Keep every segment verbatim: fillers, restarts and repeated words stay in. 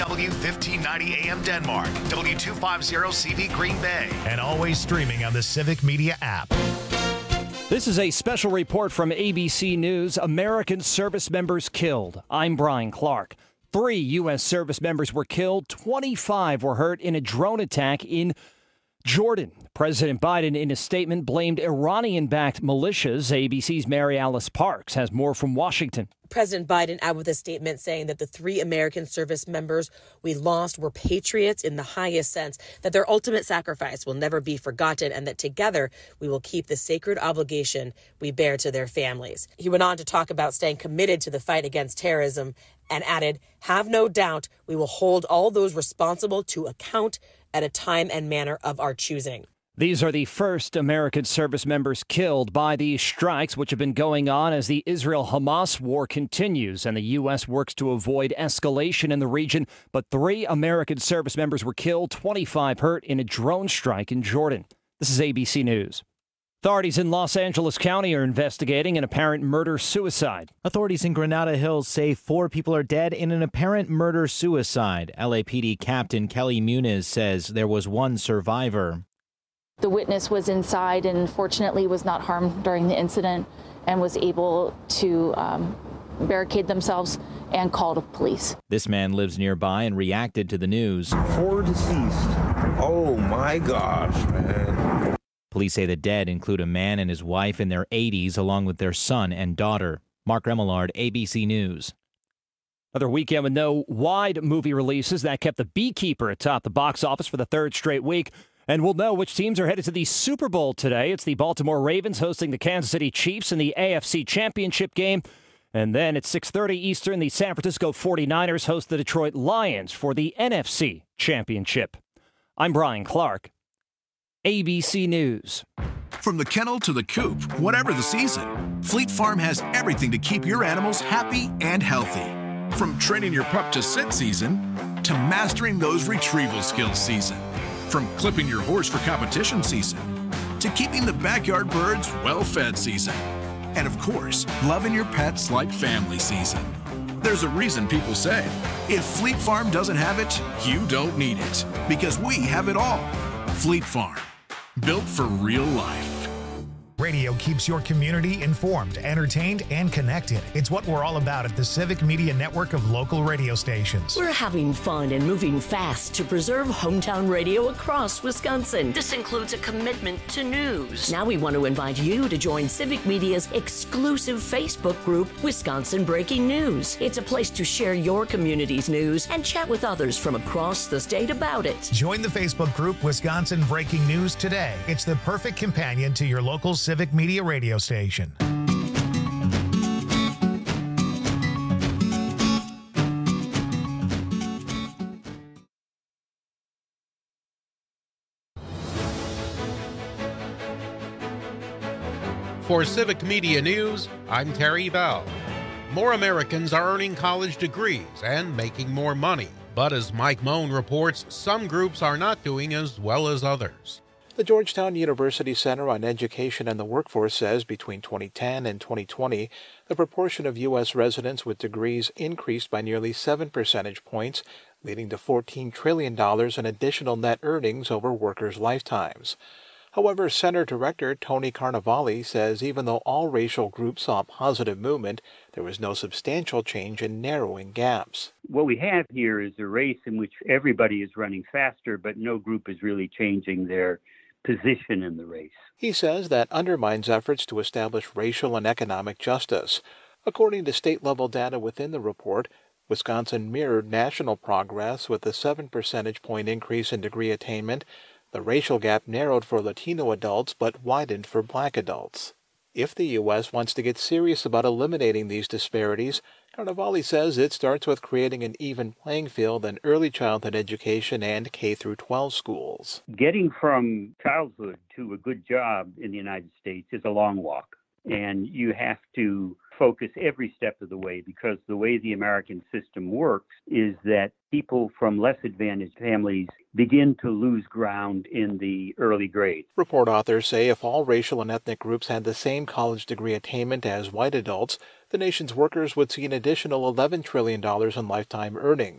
W fifteen ninety A M Denmark, W two fifty C V Green Bay, and always streaming on the Civic Media app. This is a special report from A B C News. American service members killed. I'm Brian Clark. Three U S service members were killed. twenty-five were hurt in a drone attack in Jordan. President Biden, in a statement, blamed Iranian-backed militias. A B C's Mary Alice Parks has more from Washington. President Biden out with a statement saying that the three American service members we lost were patriots in the highest sense, that their ultimate sacrifice will never be forgotten, and that together we will keep the sacred obligation we bear to their families. He went on to talk about staying committed to the fight against terrorism and added, "Have no doubt we will hold all those responsible to account at a time and manner of our choosing." These are the first American service members killed by these strikes, which have been going on as the Israel-Hamas war continues and the U S works to avoid escalation in the region. But three American service members were killed, twenty-five hurt in a drone strike in Jordan. This is A B C News. Authorities in Los Angeles County are investigating an apparent murder-suicide. Authorities in Granada Hills say four people are dead in an apparent murder-suicide. L A P D Captain Kelly Muniz says there was one survivor. The witness was inside and fortunately was not harmed during the incident and was able to um, barricade themselves and call the police. This man lives nearby and reacted to the news. Four deceased. Oh my gosh, man. Police say the dead include a man and his wife in their eighties along with their son and daughter. Mark Remillard, A B C News. Another weekend with no wide movie releases. That kept The Beekeeper atop the box office for the third straight week. And we'll know which teams are headed to the Super Bowl today. It's the Baltimore Ravens hosting the Kansas City Chiefs in the A F C Championship game. And then at six thirty Eastern, the San Francisco forty-niners host the Detroit Lions for the N F C Championship. I'm Brian Clark, A B C News. From the kennel to the coop, whatever the season, Fleet Farm has everything to keep your animals happy and healthy. From training your pup to sit season to mastering those retrieval skills season. From clipping your horse for competition season to keeping the backyard birds well-fed season. And of course, loving your pets like family season. There's a reason people say, if Fleet Farm doesn't have it, you don't need it. Because we have it all. Fleet Farm, built for real life. Radio keeps your community informed, entertained, and connected. It's what we're all about at the Civic Media Network of local radio stations. We're having fun and moving fast to preserve hometown radio across Wisconsin. This includes a commitment to news. Now we want to invite you to join Civic Media's exclusive Facebook group, Wisconsin Breaking News. It's a place to share your community's news and chat with others from across the state about it. Join the Facebook group Wisconsin Breaking News today. It's the perfect companion to your local Civic Media radio station. For Civic Media News, I'm Terry Bell. More Americans are earning college degrees and making more money. But as Mike Moan reports, some groups are not doing as well as others. The Georgetown University Center on Education and the Workforce says between twenty ten and twenty twenty, the proportion of U S residents with degrees increased by nearly seven percentage points, leading to fourteen trillion dollars in additional net earnings over workers' lifetimes. However, Center Director Tony Carnevale says even though all racial groups saw positive movement, there was no substantial change in narrowing gaps. What we have here is a race in which everybody is running faster, but no group is really changing their position in the race. He says that undermines efforts to establish racial and economic justice. According to state-level data within the report, Wisconsin mirrored national progress with a seven percentage point increase in degree attainment. The racial gap narrowed for Latino adults but widened for Black adults. If the U S wants to get serious about eliminating these disparities, Carnevale says it starts with creating an even playing field in early childhood education and K through twelve schools. Getting from childhood to a good job in the United States is a long walk, and you have to focus every step of the way, because the way the American system works is that people from less advantaged families begin to lose ground in the early grades. Report authors say if all racial and ethnic groups had the same college degree attainment as white adults, the nation's workers would see an additional eleven trillion dollars in lifetime earnings.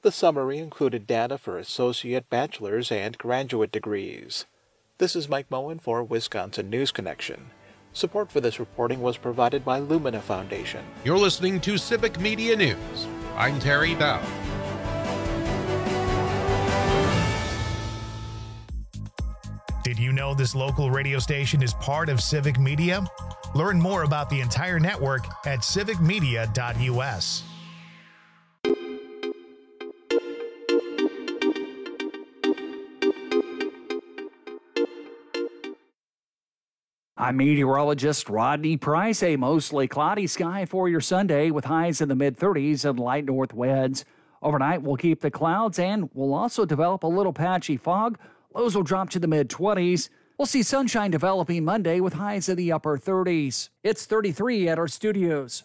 The summary included data for associate, bachelor's, and graduate degrees. This is Mike Moen for Wisconsin News Connection. Support for this reporting was provided by Lumina Foundation. You're listening to Civic Media News. I'm Terry Bell. Did you know this local radio station is part of Civic Media? Learn more about the entire network at civic media dot u s. I'm meteorologist Rodney Price. A mostly cloudy sky for your Sunday with highs in the mid thirties and light north winds. Overnight, we'll keep the clouds and we'll also develop a little patchy fog. Lows will drop to the mid twenties. We'll see sunshine developing Monday with highs in the upper thirties. It's thirty-three at our studios.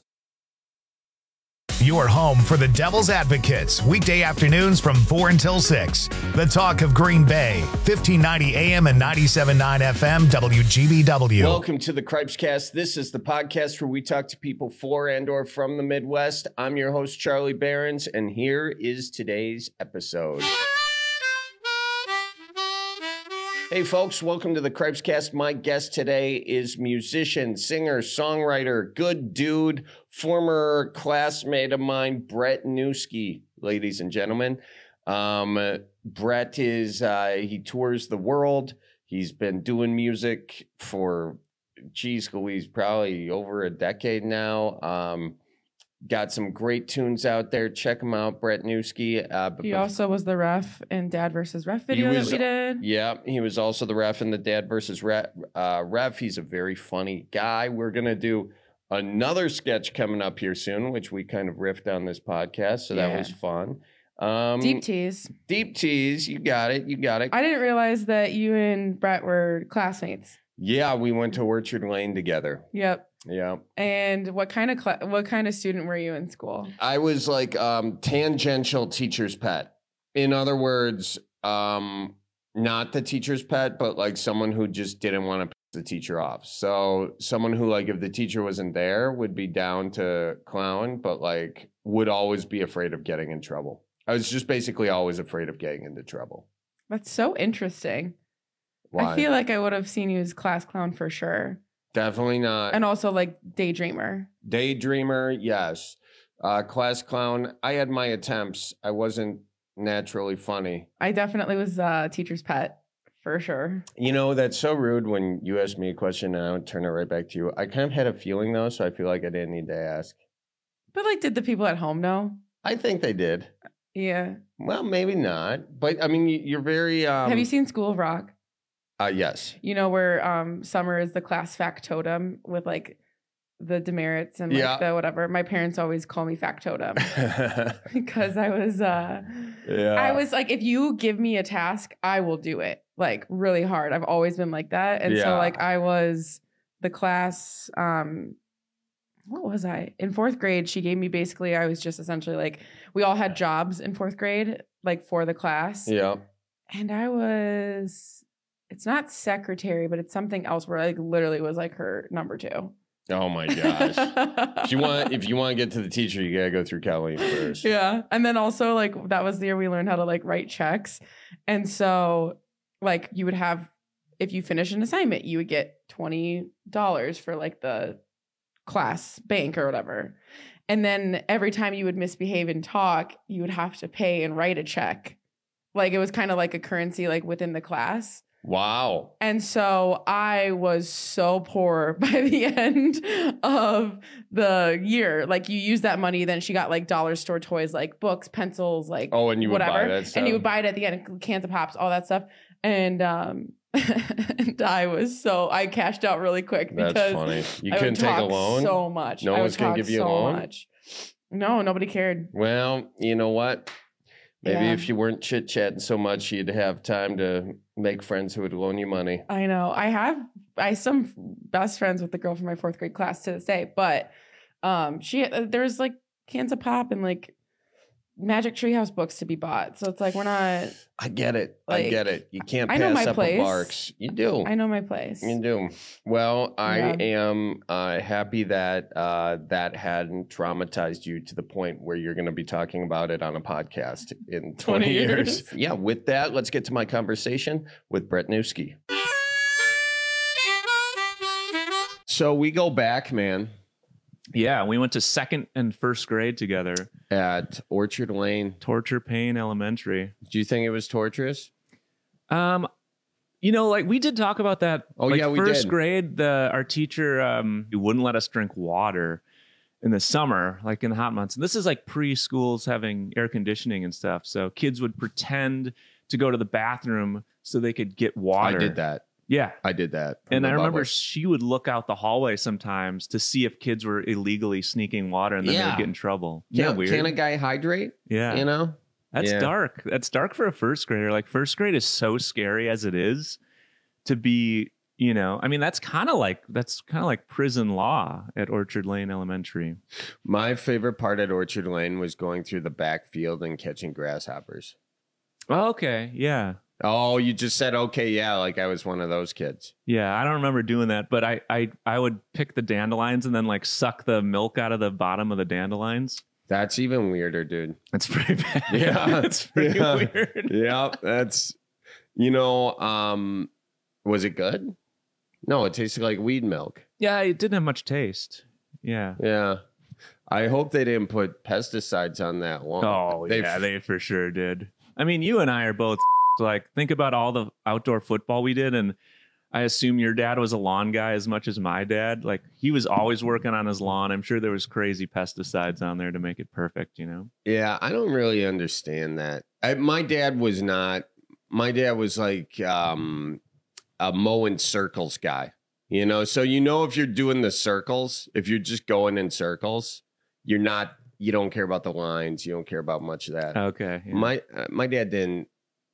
Your home for the Devil's Advocates, weekday afternoons from four until six. The talk of Green Bay, fifteen ninety A M and ninety-seven point nine F M, W G B W. Welcome to the Cripescast. This is the podcast where we talk to people for and or from the Midwest. I'm your host, Charlie Behrens, and here is today's episode. Hey folks, welcome to the Cripescast. My guest today is musician, singer, songwriter, good dude, former classmate of mine, Brett Newski, ladies and gentlemen. Um, Brett is, uh, he tours the world. He's been doing music for, geez Louise, probably over a decade now. Um, Got some great tunes out there. Check him out, Brett Newski. Uh, he also was the ref in Dad versus Ref video was, that we did. Yeah, he was also the ref in the Dad versus Ref. Uh, ref. He's a very funny guy. We're going to do another sketch coming up here soon, which we kind of riffed on this podcast, so yeah. That was fun. Um, Deep tease. Deep tease. You got it. You got it. I didn't realize that you and Brett were classmates. Yeah, we went to Orchard Lane together. Yep. Yeah. And what kind of cl- what kind of student were you in school? I was like um, tangential teacher's pet. In other words, um, not the teacher's pet, but like someone who just didn't want to piss the teacher off. So someone who, like, if the teacher wasn't there, would be down to clown, but like would always be afraid of getting in trouble. I was just basically always afraid of getting into trouble. That's so interesting. Why? I feel like I would have seen you as class clown for sure. Definitely not. And also like daydreamer. Daydreamer, yes. Uh, class clown. I had my attempts. I wasn't naturally funny. I definitely was a teacher's pet for sure. You know, that's so rude when you ask me a question and I would turn it right back to you. I kind of had a feeling though, so I feel like I didn't need to ask. But like, did the people at home know? I think they did. Yeah. Well, maybe not. But I mean, you're very... Um, Have you seen School of Rock? Uh, yes. You know where um, Summer is the class factotum with like the demerits and like yeah. the whatever. My parents always call me factotum because I was, uh, yeah. I was like, if you give me a task, I will do it like really hard. I've always been like that. And yeah. so like I was the class, um, what was I? In fourth grade, she gave me basically, I was just essentially like, we all had jobs in fourth grade, like for the class. Yeah. And I was... It's not secretary, but it's something else where I like literally was like her number two. Oh my gosh. if you want if you want to get to the teacher, you gotta go through Colleen first. Yeah. And then also like that was the year we learned how to like write checks. And so like you would have, if you finish an assignment, you would get twenty dollars for like the class bank or whatever. And then every time you would misbehave and talk, you would have to pay and write a check. Like it was kind of like a currency like within the class. Wow. And so I was so poor by the end of the year. Like you use that money, then she got like dollar store toys, like books, pencils, like oh, and you whatever. Would buy that stuff. And you would buy it at the end, cans of pops, all that stuff. And um and I was so I cashed out really quick because that's funny. You I couldn't take a loan so much. No I one's gonna give you so a loan. Much. No, nobody cared. Well, you know what? Maybe yeah. if you weren't chit chatting so much, you'd have time to make friends who would loan you money. I know. I have I some best friends with the girl from my fourth grade class to this day, but um, she there's like cans of pop and like Magic Treehouse books to be bought. So it's like we're not. I get it. Like, I get it. You can't I pass know my up place. a Barks. You do. I know my place. You do. Well, I Yeah. am uh, happy that uh, that hadn't traumatized you to the point where you're going to be talking about it on a podcast in twenty, twenty years. years. Yeah, with that, let's get to my conversation with Brett Newski. So we go back, man. Yeah, we went to second and first grade together at Orchard Lane, Torture Pain Elementary. Do you think it was torturous? Um, you know, like we did talk about that. Oh, like, yeah, we first did. grade, the our teacher um wouldn't let us drink water in the summer, like in the hot months. And this is like preschools having air conditioning and stuff. So kids would pretend to go to the bathroom so they could get water. I did that. Yeah. I did that. And I remember Bubba. she would look out the hallway sometimes to see if kids were illegally sneaking water, and then they Yeah. would get in trouble. Yeah, Can, weird. can a guy hydrate? Yeah. You know? That's Yeah. dark. That's dark for a first grader. Like first grade is so scary as it is to be, you know, I mean, that's kind of like, that's kind of like prison law at Orchard Lane Elementary. My favorite part at Orchard Lane was going through the backfield and catching grasshoppers. Oh, okay. Yeah. Oh, you just said, okay, yeah, like I was one of those kids. Yeah. I don't remember doing that, but I, I, I would pick the dandelions and then like suck the milk out of the bottom of the dandelions. That's even weirder, dude. That's pretty bad. Yeah. That's pretty Yeah. weird. Yeah, that's, you know, um, was it good? No, it tasted like weed milk. Yeah. It didn't have much taste. Yeah. Yeah. I hope they didn't put pesticides on that lawn. Oh, They- yeah, they for sure did. I mean, you and I are both like, think about all the outdoor football we did. And I assume your dad was a lawn guy as much as my dad. Like, he was always working on his lawn. I'm sure there was crazy pesticides on there to make it perfect, you know? Yeah, I don't really understand that. I, my dad was not, my dad was like um, a mowing circles guy, you know? So, you know, if you're doing the circles, if you're just going in circles, you're not, you don't care about the lines. You don't care about much of that. Okay. yeah. My uh, my dad didn't.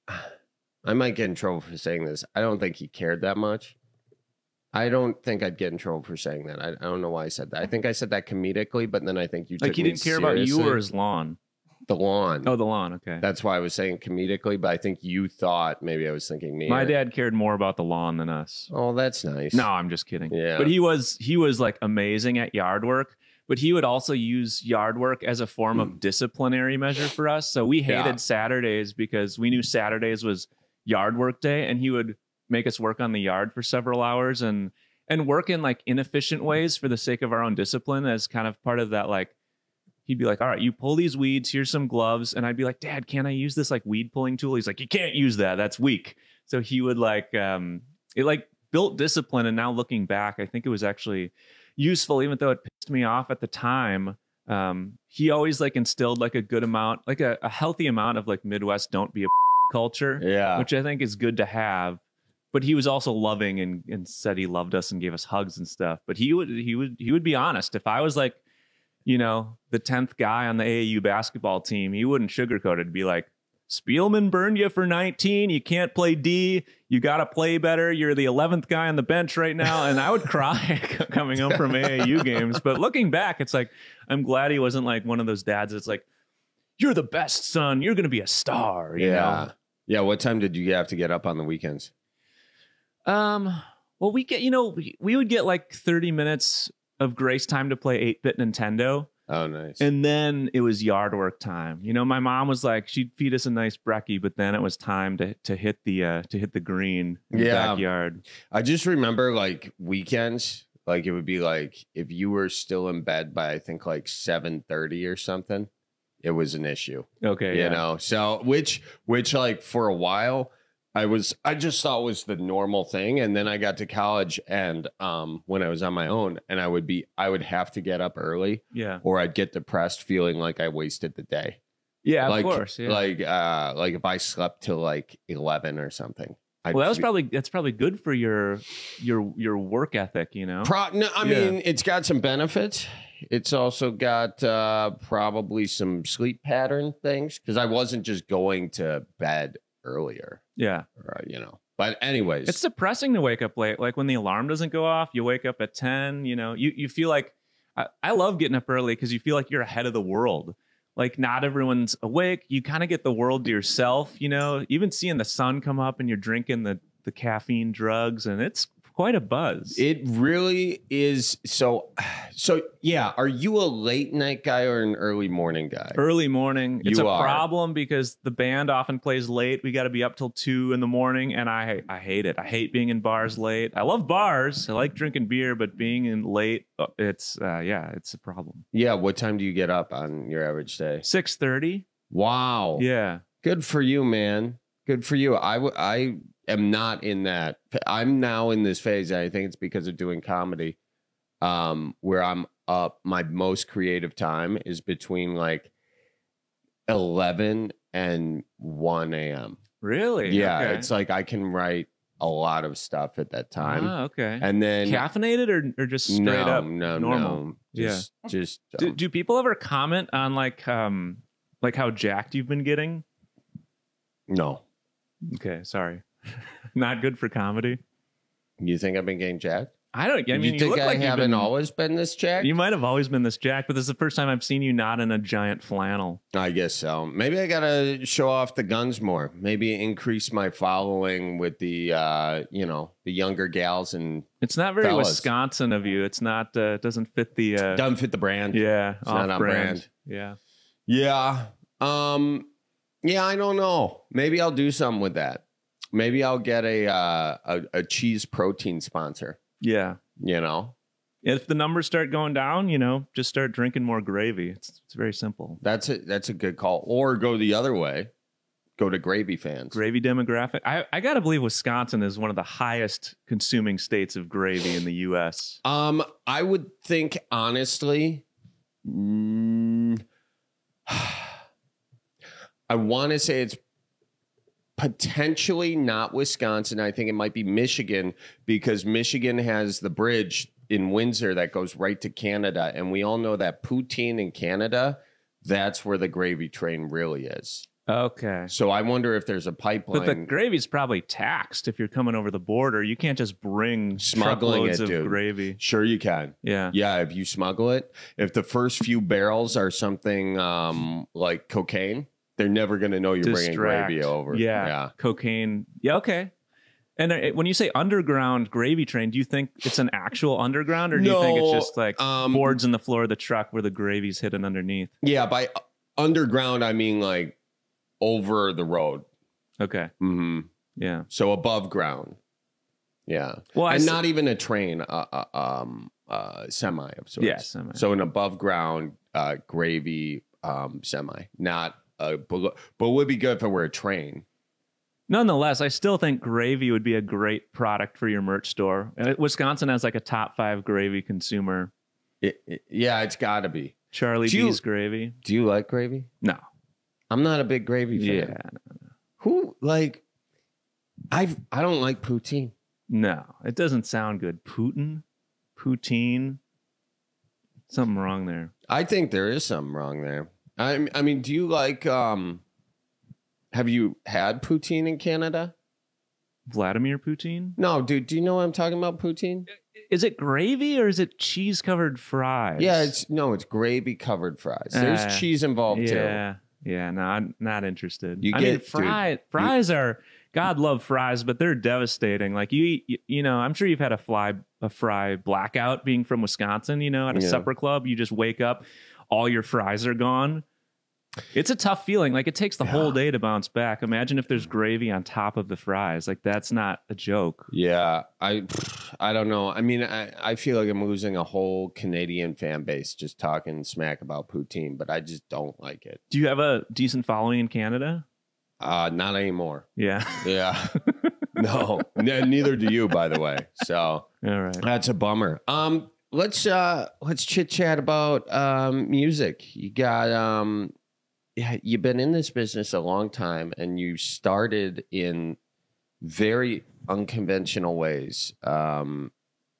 I might get in trouble for saying this. I don't think he cared that much. I don't think I'd get in trouble for saying that. I, I don't know why I said that. I think I said that comedically, but then I think you Like, took he me didn't care about you seriously. or his lawn. The lawn. Oh, the lawn. Okay. That's why I was saying comedically, but I think you thought maybe I was thinking me. My or- dad cared more about the lawn than us. Oh, that's nice. No, I'm just kidding. Yeah. But he was he was like amazing at yard work, but he would also use yard work as a form of disciplinary measure for us. So we hated Yeah. Saturdays because we knew Saturdays was yard work day, and he would make us work on the yard for several hours and and work in like inefficient ways for the sake of our own discipline as kind of part of that. Like, he'd be like, all right, you pull these weeds, here's some gloves. And I'd be like, Dad, can I use this like weed pulling tool? He's like, you can't use that. That's weak. So he would like, um, it like built discipline. And now looking back, I think it was actually useful, even though it pissed me off at the time. Um, he always like instilled like a good amount, like a, a healthy amount of like Midwest don't be a culture, Yeah. which I think is good to have. But he was also loving and, and said he loved us and gave us hugs and stuff. But he would he would he would be honest. If I was like, you know, the tenth guy on the A A U basketball team, he wouldn't sugarcoat it. It'd be like, Spielman burned you for nineteen. You can't play D. You got to play better. You're the eleventh guy on the bench right now. And I would cry coming home from A A U games. But looking back, it's like, I'm glad he wasn't like one of those dads that's like, you're the best son. You're going to be a star. You Yeah. know? Yeah. What time did you have to get up on the weekends? Um, well, we get, you know, we, we would get like thirty minutes of grace time to play eight-bit Nintendo. Oh, nice. And then it was yard work time. You know, my mom was like, she'd feed us a nice brekkie, but then it was time to to hit the uh to hit the green in the Yeah. backyard. I just remember like weekends, like it would be like if you were still in bed by I think like seven thirty or something, it was an issue. Okay. You yeah. know, so which which like for a while I was I just thought was the normal thing. And then I got to college and um when I was on my own and I would be I would have to get up early Yeah. or I'd get depressed feeling like I wasted the day. Yeah, like, of course. Yeah. Like uh like if I slept till like eleven or something. I'd well, that was fe- probably that's probably good for your your your work ethic, you know. Pro- no, I Yeah. mean, it's got some benefits. It's also got uh, probably some sleep pattern things because I wasn't just going to bed earlier, Yeah. or, you know. But anyways, It's depressing to wake up late. Like when the alarm doesn't go off, you wake up at ten, you know, you, you feel like I, I love getting up early because you feel like you're ahead of the world. like not everyone's awake. You kind of get the world to yourself, you know, even seeing the sun come up and you're drinking the, the caffeine drugs, and it's quite a buzz. It really is. So, so yeah. Are you a late night guy or an early morning guy? Early morning. It's You a are. problem because the band often plays late. We got to be up till two in the morning, and I I hate it. I hate being in bars late. I love bars. I like drinking beer, but being in late, uh, it's uh, yeah, it's a problem. Yeah. What time do you get up on your average day? six thirty. Wow. Yeah. Good for you, man. Good for you. I w- I am not in that. I'm now in this phase. I think it's because of doing comedy, um, where I'm up. My most creative time is between like eleven and one a.m. Really? Yeah. Okay. It's like I can write a lot of stuff at that time. Ah, okay. And then caffeinated or, or just straight no, up no, normal? no. Just, yeah. just. Do, um, do people ever comment on like um like how jacked you've been getting? no. Okay, sorry. Not good for comedy. You think I've been getting jacked? I don't. I mean, you you, think look I like you've haven't been, always been this jacked? You might have always been this jacked, but this is the first time I've seen you not in a giant flannel. I guess so. Maybe I gotta show off the guns more. Maybe increase my following with the, uh, you know, the younger gals and. It's not very fellas. Wisconsin of you. It's not. Uh, it doesn't fit the. Uh, Doesn't fit the brand. yeah, It's not off on brand. brand. Yeah. Yeah. Um. Yeah, I don't know. Maybe I'll do something with that. Maybe I'll get a uh, a, a cheese protein sponsor. Yeah. You know, If the numbers start going down, you know, just start drinking more gravy. It's it's very simple. that's a that's a good call. Or go the other way. Go to gravy fans. Gravy demographic. I, I got to believe Wisconsin is one of the highest consuming states of gravy in the U S. Um, I would think honestly, mm, I want to say it's potentially not Wisconsin. I think it might be Michigan because Michigan has the bridge in Windsor that goes right to Canada, and we all know that poutine in Canada, that's where the gravy train really is. Okay. So I wonder if there's a pipeline. But the gravy's probably taxed if you're coming over the border. You can't just bring Smuggling truckloads it, of dude. gravy. Sure you can. Yeah. Yeah, if you smuggle it. If the first few barrels are something um, like cocaine, they're never going to know you're bringing Distract. gravy over. Yeah. Yeah. Cocaine. Yeah, okay. And uh, when you say underground gravy train, do you think it's an actual underground or do you think it's No, just like um, boards in the floor of the truck where the gravy's hidden underneath? Yeah, by uh, underground, I mean like over the road. Okay. hmm Yeah. So above ground. Yeah. Well, I and s- not even a train, uh, uh, um, uh, semi of sorts. Yeah, semi. So an above ground uh, gravy um, semi, not a below, but would be good if it were a train. Nonetheless, I still think gravy would be a great product for your merch store. Uh, Wisconsin has like a top five gravy consumer. It, it- yeah, it's got to be. Charlie Do you- B's gravy. Do you like gravy? No. I'm not a big gravy fan. Yeah. Who like? I I don't like poutine. No, it doesn't sound good. Putin? Poutine? Something wrong there. I think there is something wrong there. I I mean, do you like? um Have you had poutine in Canada? Vladimir Putin? No, dude. Do you know what I'm talking about? Poutine? Is it gravy or is it cheese covered fries? Yeah, it's no, it's gravy covered fries. There's Uh, cheese involved too. Yeah. Yeah, no, I'm not interested. You I mean, get- fry, dude, fries are, God love fries, but they're devastating. Like you eat, you, you know, I'm sure you've had a fly, a fry blackout being from Wisconsin, you know, at a Yeah. supper club. You just wake up, all your fries are gone. It's a tough feeling. Like it takes the whole day to bounce back. Imagine if there's gravy on top of the fries. Like that's not a joke. Yeah, I I don't know. I mean, I, I feel like I'm losing a whole Canadian fan base just talking smack about poutine, but I just don't like it. Do you have a decent following in Canada? Uh, not anymore. Yeah. Yeah. No, N- neither do you, by the way. So All right. that's a bummer. Um, let's uh let's chit chat about um music. You got um, yeah, you've been in this business a long time, and you started in very unconventional ways. Um,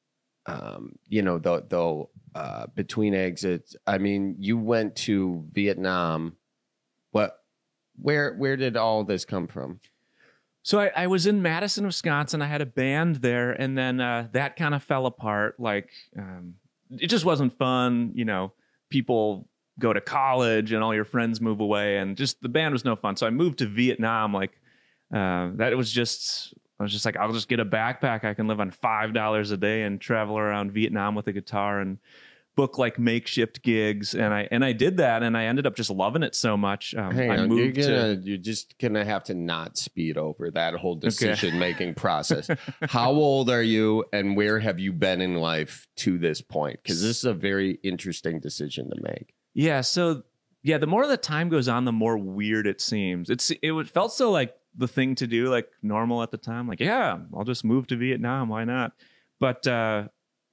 um, you know, though, though, uh, between exits. I mean, you went to Vietnam. What? Where? Where did all this come from? So I, I was in Madison, Wisconsin. I had a band there, and then uh, that kind of fell apart. Like um, it just wasn't fun. You know, people go to college and all your friends move away, and just the band was no fun. So I moved to Vietnam. Like uh, that was just, I was just like, I'll just get a backpack. I can live on five dollars a day and travel around Vietnam with a guitar and book like makeshift gigs. And I and I did that, and I ended up just loving it so much. Um, Hang I on, moved you're gonna to, you're just gonna have to not speed over that whole decision making process. How old are you, and where have you been in life to this point? Because this is a very interesting decision to make. Yeah. So yeah, the more the time goes on, the more weird it seems. It's it would- felt so like the thing to do, like normal at the time. Like, yeah, I'll just move to Vietnam. Why not? But uh,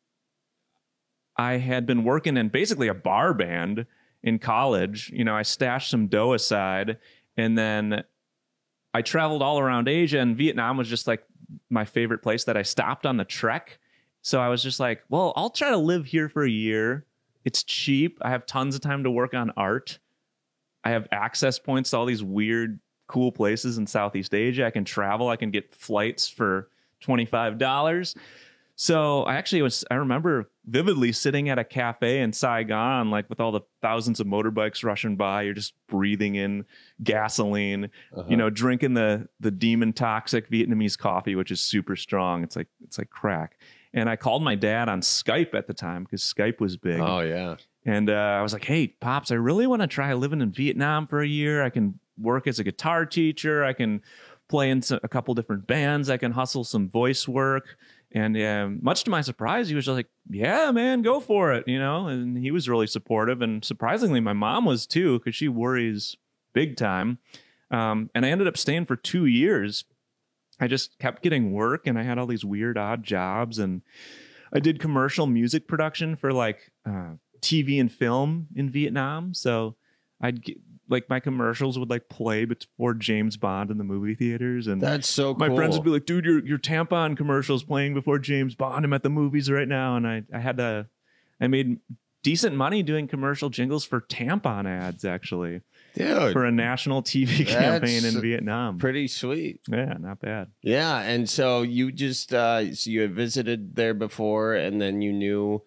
I had been working in basically a bar band in college. You know, I stashed some dough aside, and then I traveled all around Asia, and Vietnam was just like my favorite place that I stopped on the trek. So I was just like, well, I'll try to live here for a year. It's cheap. I have tons of time to work on art. I have access points to all these weird, cool places in Southeast Asia. I can travel. I can get flights for twenty-five dollars. So I actually was, I remember vividly sitting at a cafe in Saigon, like with all the thousands of motorbikes rushing by. You're just breathing in gasoline, Uh-huh. you know, drinking the the demon toxic Vietnamese coffee, which is super strong. It's like, it's like crack. And I called my dad on Skype at the time because Skype was big. Oh, yeah. And uh, I was like, hey, Pops, I really want to try living in Vietnam for a year. I can work as a guitar teacher. I can play in a couple different bands. I can hustle some voice work. And uh, much to my surprise, he was just like, yeah, man, go for it, you know? And he was really supportive. And surprisingly, my mom was too, because she worries big time. Um, and I ended up staying for two years. I just kept getting work, and I had all these weird, odd jobs. And I did commercial music production for like uh, T V and film in Vietnam. So I'd get, like my commercials would like play before James Bond in the movie theaters. And that's so cool. My friends would be like, dude, your, your tampon commercial's playing before James Bond. I'm at the movies right now. And I, I had to, I made decent money doing commercial jingles for tampon ads, actually. Dude, for a national T V campaign in Vietnam. Pretty sweet. Yeah, not bad. Yeah, and so you just uh so you had visited there before, and then you knew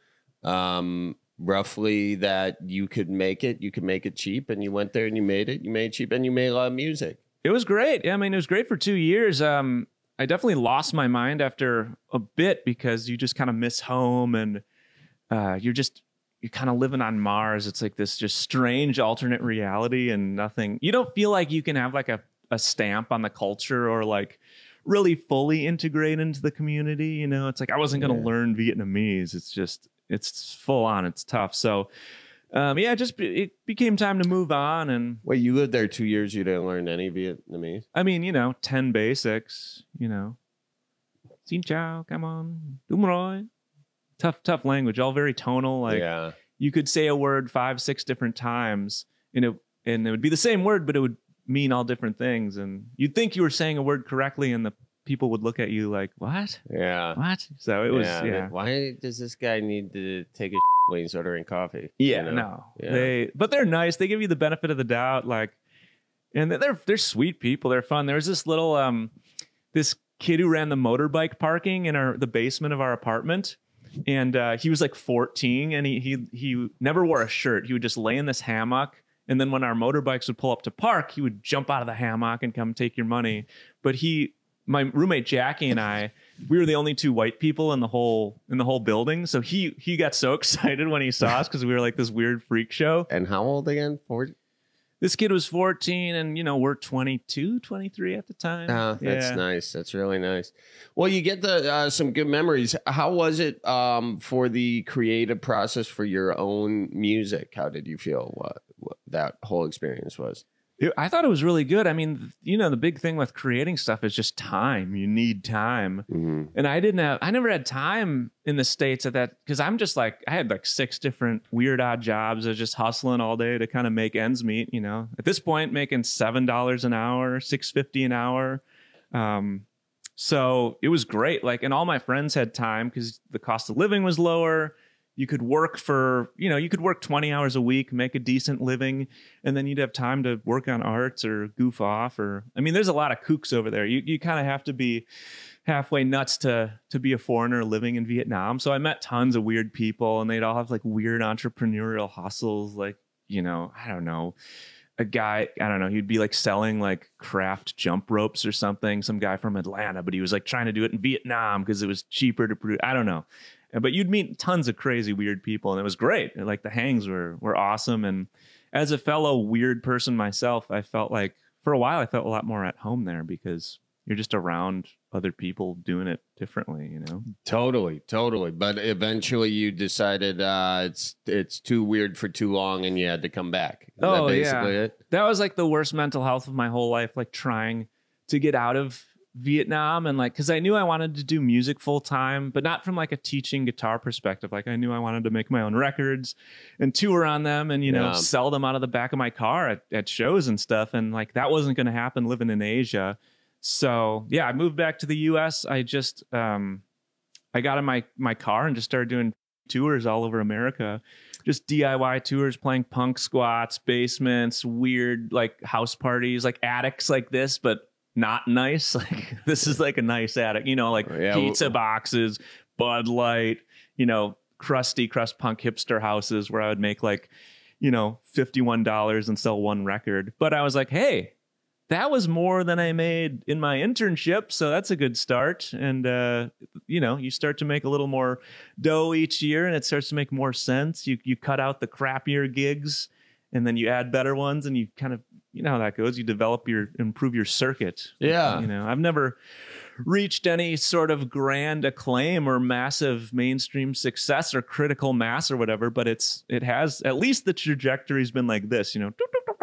um roughly that you could make it, you could make it cheap, and you went there and you made it, you made it cheap, and you made a lot of music. It was great. Yeah, I mean, it was great for two years. Um, I definitely lost my mind after a bit because you just kind of miss home, and uh, you're just you're kind of living on Mars. It's like this just strange alternate reality, and nothing. You don't feel like you can have like a, a stamp on the culture or like really fully integrate into the community. You know, it's like I wasn't going to Yeah. learn Vietnamese. It's just it's full on. It's tough. So. Um, yeah, just it became time to move on. And Wait, you lived there two years. You didn't learn any Vietnamese? I mean, you know, ten basics. You know, xin chào, come on, đúng rồi. Tough, tough language. All very tonal. Like Yeah. you could say a word five, six different times, and it and it would be the same word, but it would mean all different things. And you'd think you were saying a word correctly, and the people would look at you like, "What? Yeah. What?" So it was, Yeah. yeah. Why does this guy need to take a when he's ordering coffee? Yeah, You know? no. Yeah. They but they're nice. They give you the benefit of the doubt, like, and they're they're sweet people. They're fun. There was this little um this kid who ran the motorbike parking in our the basement of our apartment, and uh, he was like fourteen, and he he he never wore a shirt. He would just lay in this hammock, and then when our motorbikes would pull up to park, he would jump out of the hammock and come take your money. But he. My roommate Jackie and I, we were the only two white people in the whole in the whole building. So he he got so excited when he saw us because we were like this weird freak show. And how old again? forty? This kid was fourteen, and you know we're twenty-two, twenty-three at the time. Oh, that's Yeah. nice. That's really nice. Well, you get the uh, some good memories. How was it um, for the creative process for your own music? How did you feel what, what that whole experience was? It- I thought it was really good. I mean, you know, the big thing with creating stuff is just time. You need time. Mm-hmm. And I didn't have, I never had time in the States at that, because I'm just like, I had like six different weird, odd jobs. I was just hustling all day to kind of make ends meet, you know. At this point, making seven dollars an hour, six fifty an hour. Um, so it was great. Like, and all my friends had time because the cost of living was lower. You could work for, you know, you could work twenty hours a week, make a decent living, and then you'd have time to work on arts or goof off. Or, I mean, there's a lot of kooks over there. You you kind of have to be halfway nuts to to be a foreigner living in Vietnam. So I met tons of weird people, and they'd all have like weird entrepreneurial hustles. Like you know, I don't know, a guy, I don't know, he'd be like selling like craft jump ropes or something, some guy from Atlanta, but he was like trying to do it in Vietnam because it was cheaper to produce. I don't know. But you'd meet tons of crazy, weird people, and it was great. Like the hangs were were awesome. And as a fellow weird person myself, I felt like for a while I felt a lot more at home there because you're just around other people doing it differently, you know? Totally, totally. But eventually you decided uh, it's it's too weird for too long and you had to come back. Is oh, that basically yeah. it? That was like the worst mental health of my whole life, like trying to get out of Vietnam. And like, because I knew I wanted to do music full time, but not from like a teaching guitar perspective. Like I knew I wanted to make my own records and tour on them and, you know, Yeah. sell them out of the back of my car at, at shows and stuff. And like, that wasn't going to happen living in Asia. So yeah, I moved back to the U S. I just, um, I got in my, my car and just started doing tours all over America, just D I Y tours, playing punk squats, basements, weird like house parties, like attics like this, but not nice. Like this is like a nice attic, you know, like Yeah, pizza well- boxes, Bud Light, you know, crusty crust punk hipster houses where I would make like, you know, fifty-one dollars and sell one record. But I was like, hey, that was more than I made in my internship. So that's a good start. And, uh, you know, you start to make a little more dough each year and it starts to make more sense. You, you cut out the crappier gigs and then you add better ones and you kind of, you know how that goes. You develop your, improve your circuit. Yeah. You know, I've never reached any sort of grand acclaim or massive mainstream success or critical mass or whatever, but it's, it has, at least the trajectory's been like this, you know,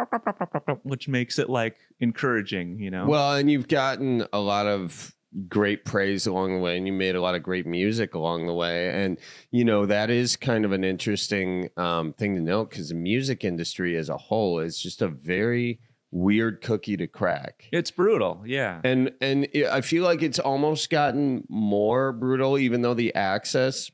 which makes it like encouraging, you know? Well, and you've gotten a lot of great praise along the way, and you made a lot of great music along the way. And, you know, that is kind of an interesting um, thing to note because the music industry as a whole is just a very weird cookie to crack. It's brutal. Yeah. And, and it, I feel like it's almost gotten more brutal, even though the access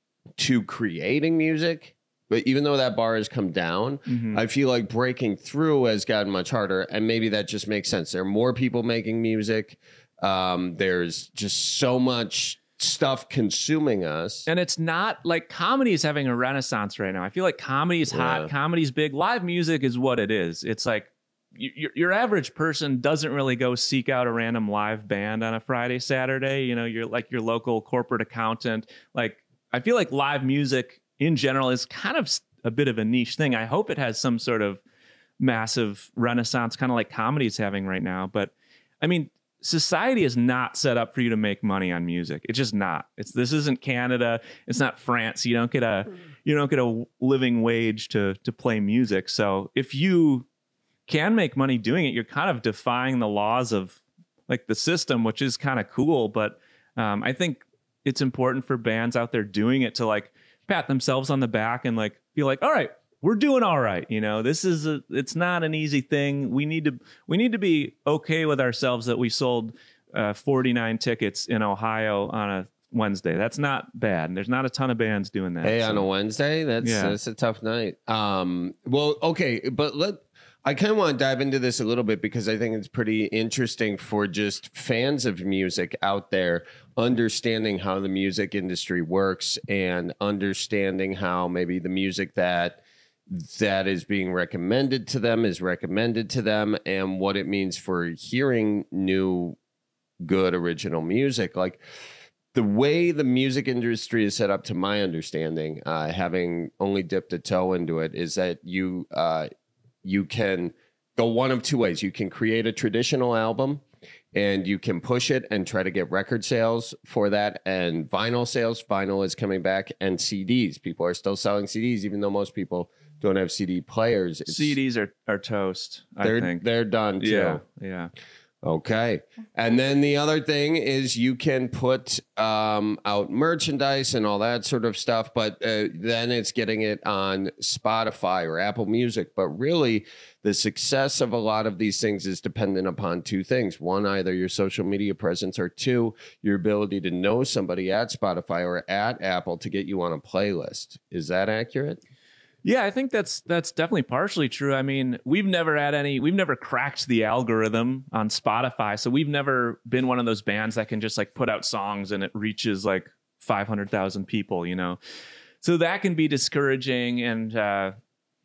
to creating music, but even though that bar has come down, Mhm. I feel like breaking through has gotten much harder. And maybe that just makes sense. There are more people making music. Um, there's just so much stuff consuming us. And it's not like comedy is having a renaissance right now. I feel like comedy is hot. Yeah. Comedy's big. Live music is what it is. It's like y- your, your average person doesn't really go seek out a random live band on a Friday, Saturday. You know, you're like your local corporate accountant. Like, I feel like live music in general is kind of a bit of a niche thing. I hope it has some sort of massive renaissance, kind of like comedy is having right now. But I mean, society is not set up for you to make money on music. It's just not. It's this isn't Canada. It's not France. You don't get a you don't get a living wage to to play music. So if you can make money doing it, you're kind of defying the laws of like the system, which is kind of cool. But um, I think it's important for bands out there doing it to like pat themselves on the back and like feel like, all right, we're doing all right. You know, this is a, it's not an easy thing. We need to, we need to be okay with ourselves that we sold uh, forty-nine tickets in Ohio on a Wednesday. That's not bad. There's not a ton of bands doing that. Hey, so. on a Wednesday, that's Yeah. that's a tough night. Um, well, okay, but let I kind of want to dive into this a little bit because I think it's pretty interesting for just fans of music out there understanding how the music industry works and understanding how maybe the music that that is being recommended to them is recommended to them and what it means for hearing new good original music. Like the way the music industry is set up, to my understanding, uh, having only dipped a toe into it, is that you uh, you can go one of two ways. You can create a traditional album and you can push it and try to get record sales for that and vinyl sales. Vinyl is coming back, and C Ds. People are still selling C Ds, even though most people don't have C D players. It's, C Ds are, are toast, I they're, think. They're done too. Yeah, yeah. Okay. And then the other thing is you can put um, out merchandise and all that sort of stuff, but uh, then it's getting it on Spotify or Apple Music. But really, the success of a lot of these things is dependent upon two things. One, either your social media presence, or two, your ability to know somebody at Spotify or at Apple to get you on a playlist. Is that accurate? Yeah, I think that's that's definitely partially true. I mean, we've never had any, we've never cracked the algorithm on Spotify. So we've never been one of those bands that can just like put out songs and it reaches like five hundred thousand people, you know? So that can be discouraging. And, uh,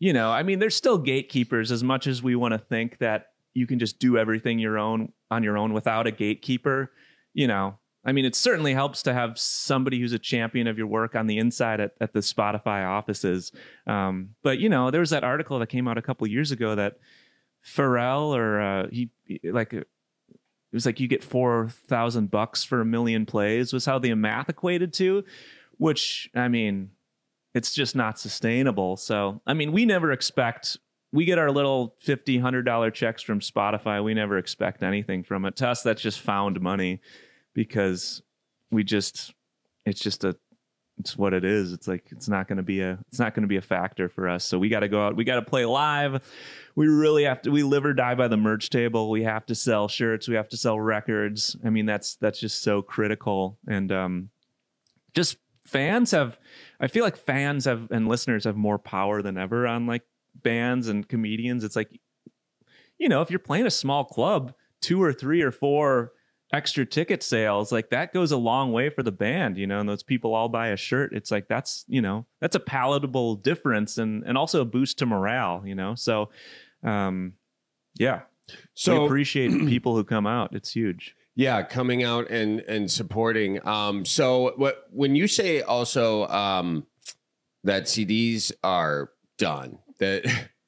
you know, I mean, there's still gatekeepers as much as we want to think that you can just do everything your own on your own without a gatekeeper. You know, I mean, it certainly helps to have somebody who's a champion of your work on the inside at, at the Spotify offices. Um, but, you know, there was that article that came out a couple years ago that Pharrell or uh, he like it was like you get four thousand bucks for a million plays was how the math equated to, which, I mean, it's just not sustainable. So, I mean, we never expect, we get our little fifty, one hundred dollars checks from Spotify. We never expect anything from it. To us, that's just found money because we just, it's just a, it's what it is. It's like, it's not going to be a, it's not going to be a factor for us. So we got to go out, we got to play live. We really have to, we live or die by the merch table. We have to sell shirts. We have to sell records. I mean, that's, that's just so critical. And um, just fans have, I feel like fans have, and listeners have more power than ever on like bands and comedians. It's like, you know, if you're playing a small club, two or three or four extra ticket sales, like that goes a long way for the band, you know, and those people all buy a shirt. It's like, that's, you know, that's a palatable difference and, and also a boost to morale, you know? So, um, yeah. So we appreciate people who come out. It's huge. Yeah. Coming out and, and supporting. Um, so what, when you say also, um, that C Ds are done, that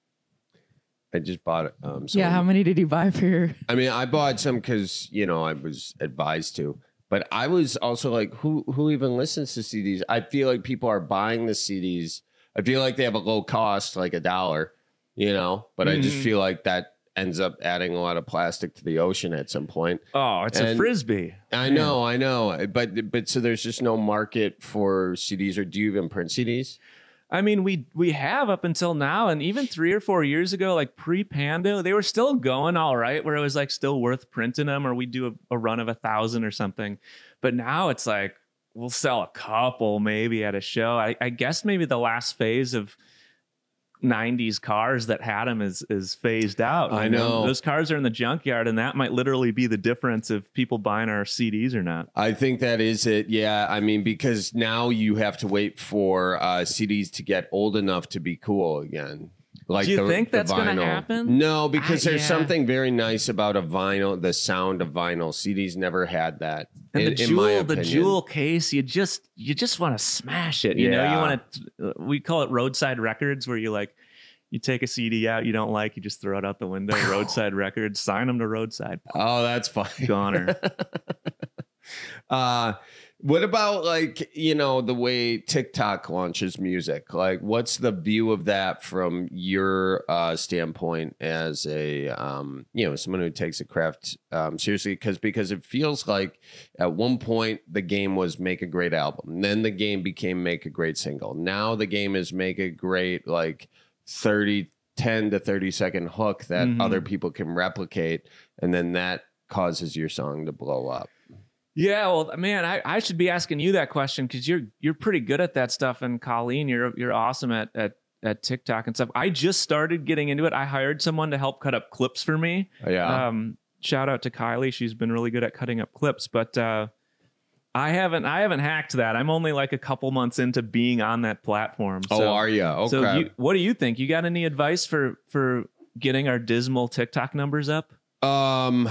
I just bought um some. Yeah, how many did you buy for your? I mean, I bought some because, you know, I was advised to, but I was also like, who who even listens to C Ds? I feel like people are buying the C Ds. I feel like they have a low cost, like a dollar, you know, but mm-hmm. I just feel like that ends up adding a lot of plastic to the ocean at some point. Oh, it's and a Frisbee. I know, yeah. I know. But but so there's just no market for C Ds, or do you even print C Ds? I mean, we we have up until now, and even three or four years ago, like pre-Pando, they were still going all right, where it was like still worth printing them, or we'd do a, a run of a thousand or something. But now it's like we'll sell a couple maybe at a show. I, I guess maybe the last phase of nineties cars that had them is is phased out. I know. know those cars are in the junkyard, and that might literally be the difference of people buying our C Ds or not. I think that is it. Yeah, I mean, because now you have to wait for uh, C Ds to get old enough to be cool again. Like, do you the, think the that's going to happen? No, because I, there's yeah. something very nice about a vinyl, the sound of vinyl. C Ds never had that. And in, the in my jewel, the opinion. jewel case, you just you just want to smash it. You Yeah. know, you want to. We call it roadside records, where you like. You take a C D out you don't like, you just throw it out the window. Roadside Records, sign them to Roadside. Oh, that's fine. Goner. uh, what about, like, you know, the way TikTok launches music? Like, what's the view of that from your uh, standpoint as a, um, you know, someone who takes a craft um, seriously? Because because it feels like at one point the game was make a great album. Then the game became make a great single. Now the game is make a great, like, thirty, ten to thirty second hook that Mhm. other people can replicate, and then that causes your song to blow up. Yeah, well, man, I, I should be asking you that question because you're you're pretty good at that stuff, and Colleen, you're you're awesome at at at TikTok and stuff. I just started getting into it. I hired someone to help cut up clips for me. Yeah. Um, shout out to Kylie. She's been really good at cutting up clips, but uh, I haven't I haven't hacked that. I'm only like a couple months into being on that platform. Oh, So- are you? Okay. So you, what do you think? You got any advice for for getting our dismal TikTok numbers up? Um,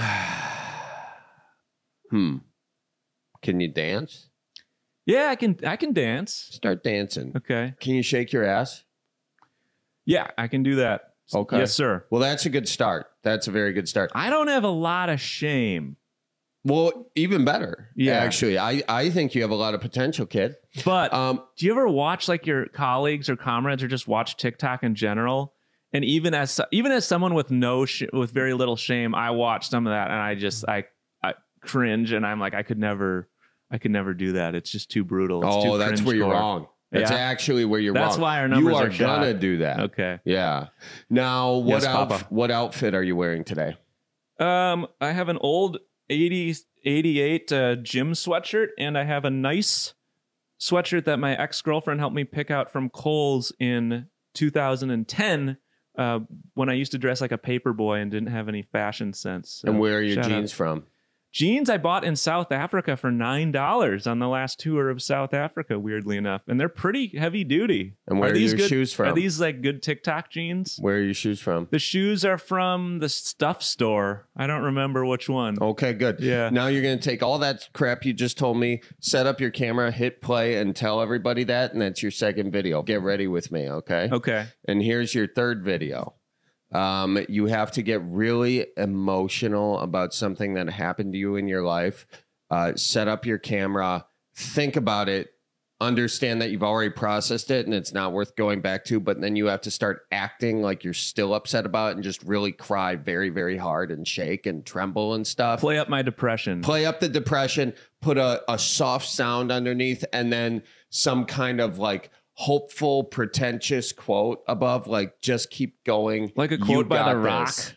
hmm. Can you dance? Yeah, I can. I can dance. Start dancing. Okay. Can you shake your ass? Yeah, I can do that. Okay. Yes, sir. Well, that's a good start. That's a very good start. I don't have a lot of shame. Well, even better. Yeah. Actually, I, I think you have a lot of potential, kid. But um, do you ever watch like your colleagues or comrades, or just watch TikTok in general? And even as even as someone with no sh- with very little shame, I watch some of that, and I just I I cringe, and I'm like, I could never. I could never do that. It's just too brutal. It's oh, too that's where you're cringe-core. wrong. That's Yeah? actually where you're That's wrong. why our numbers you are, are shot. gonna do that. Okay. Yeah. Now, what Yes, outf- Papa. what outfit are you wearing today? Um, I have an old eighty, eighty-eight uh, gym sweatshirt, and I have a nice sweatshirt that my ex-girlfriend helped me pick out from Kohl's in two thousand ten uh, when I used to dress like a paper boy and didn't have any fashion sense. So And where are your shout jeans out. from? jeans I bought in South Africa for nine dollars on the last tour of South Africa, weirdly enough. And they're pretty heavy duty. And where are are these your good, shoes from? Are these like good TikTok jeans? Where are your shoes from? The shoes are from the Stuff Store. I don't remember which one. Okay, good. Yeah. Now you're going to take all that crap you just told me, set up your camera, hit play, and tell everybody that. And that's your second video. Get ready with me, okay? Okay. And here's your third video. Um, you have to get really emotional about something that happened to you in your life. Uh, set up your camera, think about it, understand that you've already processed it and it's not worth going back to, but then you have to start acting like you're still upset about it and just really cry very, very hard and shake and tremble and stuff. Play up my depression. Play up the depression, put a, a soft sound underneath, and then some kind of like hopeful, pretentious quote above, like just keep going. Like a You quote by got The Rock. this.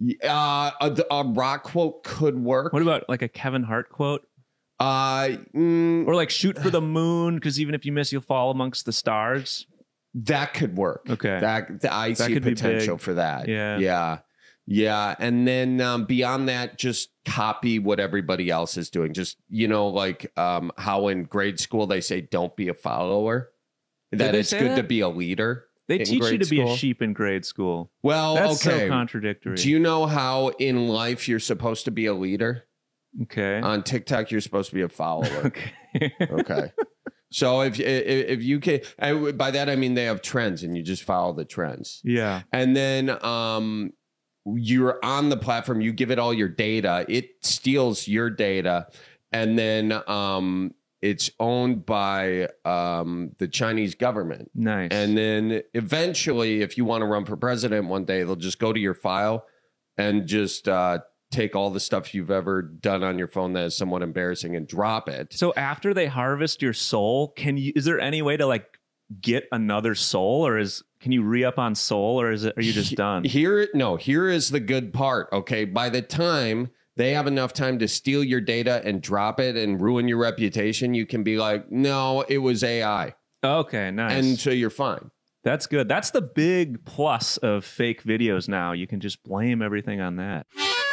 Uh, a, a Rock quote could work. What about like a Kevin Hart quote? Uh, mm, or like shoot for the moon, because even if you miss, you'll fall amongst the stars. That could work. Okay. That, that I That see could be potential big. for that. Yeah. Yeah. Yeah. And then um, beyond that, just copy what everybody else is doing. Just, you know, like um, how in grade school they say, don't be a follower. Did That they it's say good that? to be a leader. They in teach you grade to be a school. sheep in grade school. Well, That's okay. so contradictory. Do you know how in life you're supposed to be a leader? Okay. On TikTok, you're supposed to be a follower. Okay. Okay. So if, if if you can, and by that I mean they have trends, and you just follow the trends. Yeah. And then um, you're on the platform. You give it all your data. It steals your data, and then um, it's owned by um, the Chinese government. Nice. And then eventually, if you want to run for president one day, they'll just go to your file and just uh, take all the stuff you've ever done on your phone that is somewhat embarrassing and drop it. So after they harvest your soul, can you? Is there any way to like get another soul, or is can you re-up on soul, or is it? Are you just done? Here, no. Here is the good part. Okay, by the time they have enough time to steal your data and drop it and ruin your reputation, you can be like, no, it was A I. Okay, nice. And so you're fine. That's good. That's the big plus of fake videos now. You can just blame everything on that.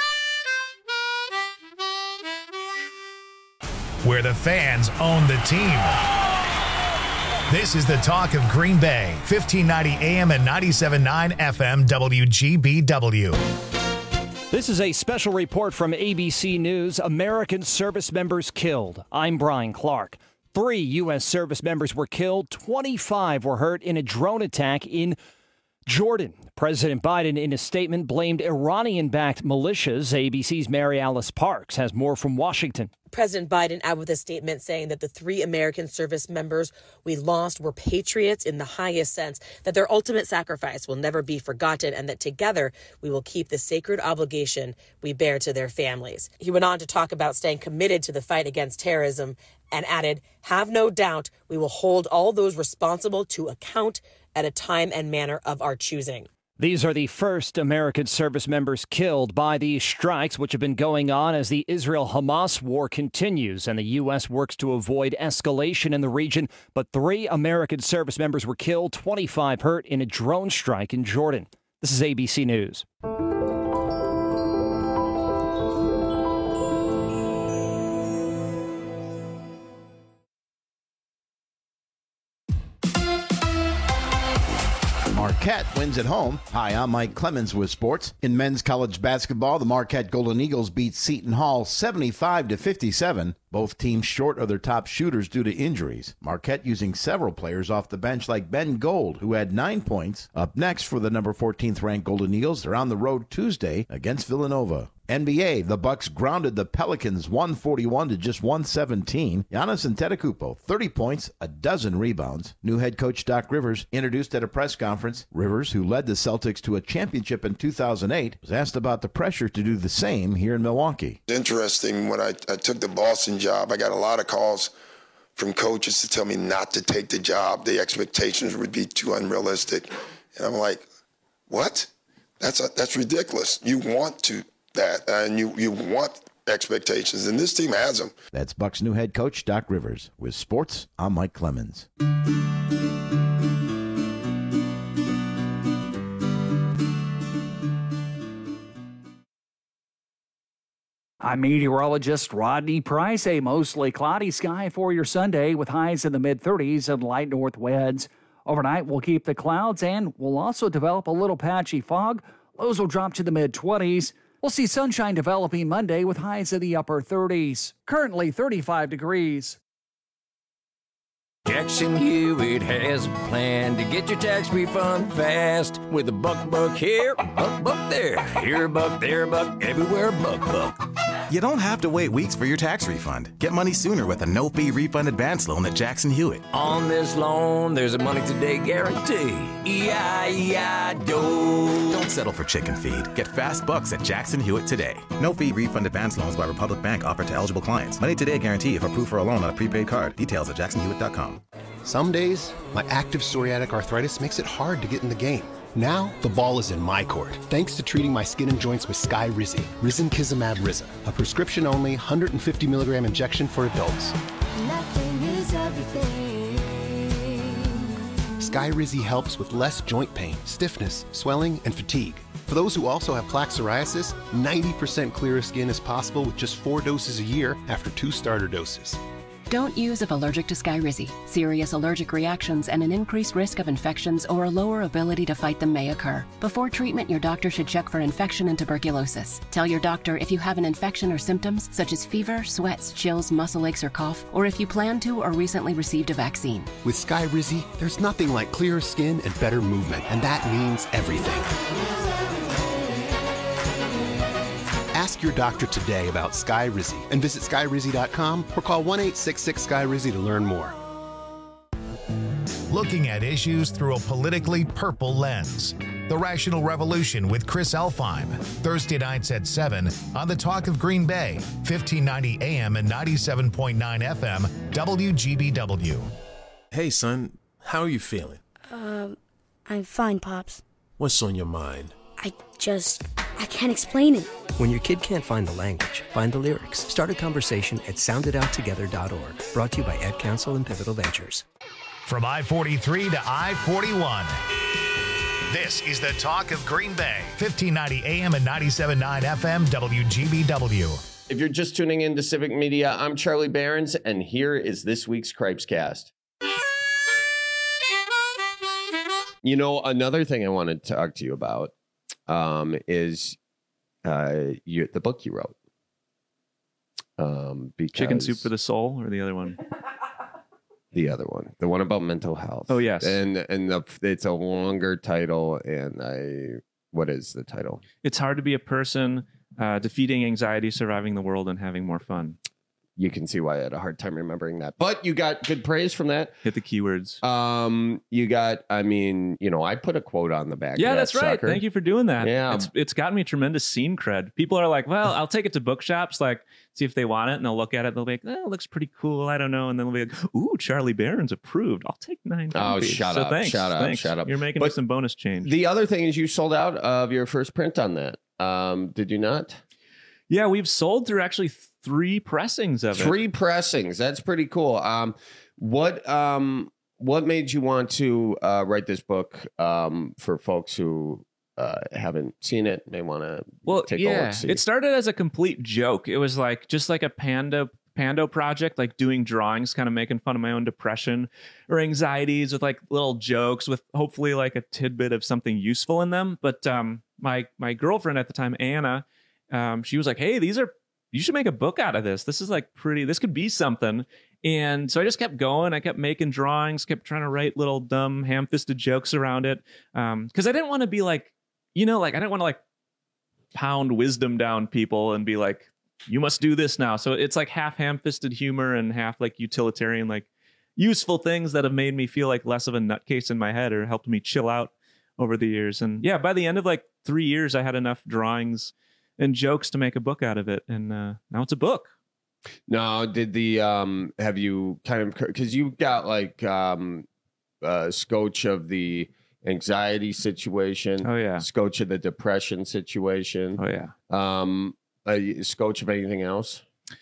Where the fans own the team. This is the talk of Green Bay, fifteen ninety A M and ninety-seven point nine F M W G B W. This is a special report from A B C News. American service members killed. I'm Brian Clark. Three U S service members were killed. twenty-five were hurt in a drone attack in Jordan. President Biden, in a statement, blamed Iranian-backed militias. A B C's Mary Alice Parks has more from Washington. President Biden out with a statement saying that the three American service members we lost were patriots in the highest sense, that their ultimate sacrifice will never be forgotten, and that together we will keep the sacred obligation we bear to their families. He went on to talk about staying committed to the fight against terrorism and added, "Have no doubt we will hold all those responsible to account at a time and manner of our choosing." These are the first American service members killed by these strikes, which have been going on as the Israel-Hamas war continues and the U S works to avoid escalation in the region. But three American service members were killed, twenty-five hurt in a drone strike in Jordan. This is A B C News. Marquette wins at home. Hi, I'm Mike Clemens with sports. In men's college basketball, the Marquette Golden Eagles beat Seton Hall seventy-five to fifty-seven. Both teams short of their top shooters due to injuries. Marquette using several players off the bench like Ben Gold, who had nine points. Up next for the number fourteenth ranked Golden Eagles, they're on the road Tuesday against Villanova. N B A, the Bucks grounded the Pelicans one forty-one to just one seventeen. Giannis Antetokounmpo, thirty points, a dozen rebounds. New head coach Doc Rivers introduced at a press conference. Rivers, who led the Celtics to a championship in two thousand eight, was asked about the pressure to do the same here in Milwaukee. It's interesting, when I, I took the Boston job, I got a lot of calls from coaches to tell me not to take the job. The expectations would be too unrealistic. And I'm like, what? That's a, that's ridiculous. You want to that, and you, you want expectations, and this team has them. That's Bucks new head coach Doc Rivers. With sports, I'm Mike Clemens. I'm meteorologist Rodney Price. A mostly cloudy sky for your Sunday with highs in the mid thirties and light north winds. Overnight, we'll keep the clouds and we'll also develop a little patchy fog. Lows will drop to the mid twenties. We'll see sunshine developing Monday with highs in the upper thirties. Currently thirty-five degrees. Jackson Hewitt has a plan to get your tax refund fast with a buck buck here, buck buck there, here a buck, there a buck, everywhere a buck buck. You don't have to wait weeks for your tax refund. Get money sooner with a no-fee refund advance loan at Jackson Hewitt. On this loan, there's a money today guarantee. E I E I D O. Don't settle for chicken feed. Get fast bucks at Jackson Hewitt today. No-fee refund advance loans by Republic Bank offered to eligible clients. Money today guarantee if approved for a loan on a prepaid card. Details at jackson hewitt dot com. Some days, my active psoriatic arthritis makes it hard to get in the game. Now, the ball is in my court, thanks to treating my skin and joints with Skyrizi, Risankizumab Riza, a prescription-only one hundred fifty milligram injection for adults. Nothing is everything. Skyrizi helps with less joint pain, stiffness, swelling, and fatigue. For those who also have plaque psoriasis, ninety percent clearer skin is possible with just four doses a year after two starter doses. Don't use if allergic to Skyrizi. Serious allergic reactions and an increased risk of infections or a lower ability to fight them may occur. Before treatment, your doctor should check for infection and tuberculosis. Tell your doctor if you have an infection or symptoms such as fever, sweats, chills, muscle aches, or cough, or if you plan to or recently received a vaccine. With Skyrizi, there's nothing like clearer skin and better movement, and that means everything. Ask your doctor today about Skyrizi and visit skyrizi dot com or call one eight six six Skyrizi to learn more. Looking at issues through a politically purple lens. The Rational Revolution with Chris Elfheim. Thursday nights at seven on The Talk of Green Bay, fifteen ninety A M and ninety-seven point nine F M, W G B W. Hey, son, how are you feeling? Um, I'm fine, Pops. What's on your mind? I just, I can't explain it. When your kid can't find the language, find the lyrics. Start a conversation at sound it out together dot org. Brought to you by Ad Council and Pivotal Ventures. From I forty-three to I forty-one. This is The Talk of Green Bay, fifteen ninety A M and ninety-seven point nine F M, W G B W. If you're just tuning in to Civic Media, I'm Charlie Behrens, and here is this week's Cripescast. You know, another thing I wanted to talk to you about um, is uh, you, the book you wrote. Um, because Chicken Soup for the Soul, or the other one? The other one, the one about mental health. Oh, yes. And and the, it's a longer title. And I, what is the title? It's hard to be a person uh, defeating anxiety, surviving the world, and having more fun. You can see why I had a hard time remembering that. But you got good praise from that. Hit the keywords. Um, you got, I mean, you know, I put a quote on the back. Yeah, of that that's right. sucker. Thank you for doing that. Yeah. It's, it's gotten me tremendous scene cred. People are like, well, I'll take it to bookshops, like, see if they want it. And they'll look at it. They'll be like, oh, it looks pretty cool. I don't know. And then they'll be like, ooh, Charlie Behrens approved. I'll take nine Oh, copies. shut so up. Thanks, shut up. thanks. Shut up. You're making But me some bonus change. The other thing is you sold out of your first print on that. Um, did you not? Yeah, we've sold through actually three pressings of it. Three pressings. That's pretty cool. Um, what um, what made you want to uh, write this book um, for folks who uh, haven't seen it, may want to well, take yeah, a look? See? It started as a complete joke. It was like just like a panda Pando project, like doing drawings, kind of making fun of my own depression or anxieties with like little jokes with hopefully like a tidbit of something useful in them. But um, my my girlfriend at the time, Anna, um, she was like, hey, these are, you should make a book out of this. This is like pretty, this could be something. And so I just kept going. I kept making drawings, kept trying to write little dumb ham-fisted jokes around it. Um, cause I didn't want to be like, you know, like I didn't want to like pound wisdom down people and be like, you must do this now. So it's like half ham-fisted humor and half like utilitarian, like useful things that have made me feel like less of a nutcase in my head or helped me chill out over the years. And yeah, by the end of like three years, I had enough drawings and jokes to make a book out of it. And uh, now it's a book. No, did the, um, have you kind of, because you got like um, uh, scotch of the anxiety situation. Oh, yeah. Scotch of the depression situation. Oh, yeah. Um, a scotch of anything else?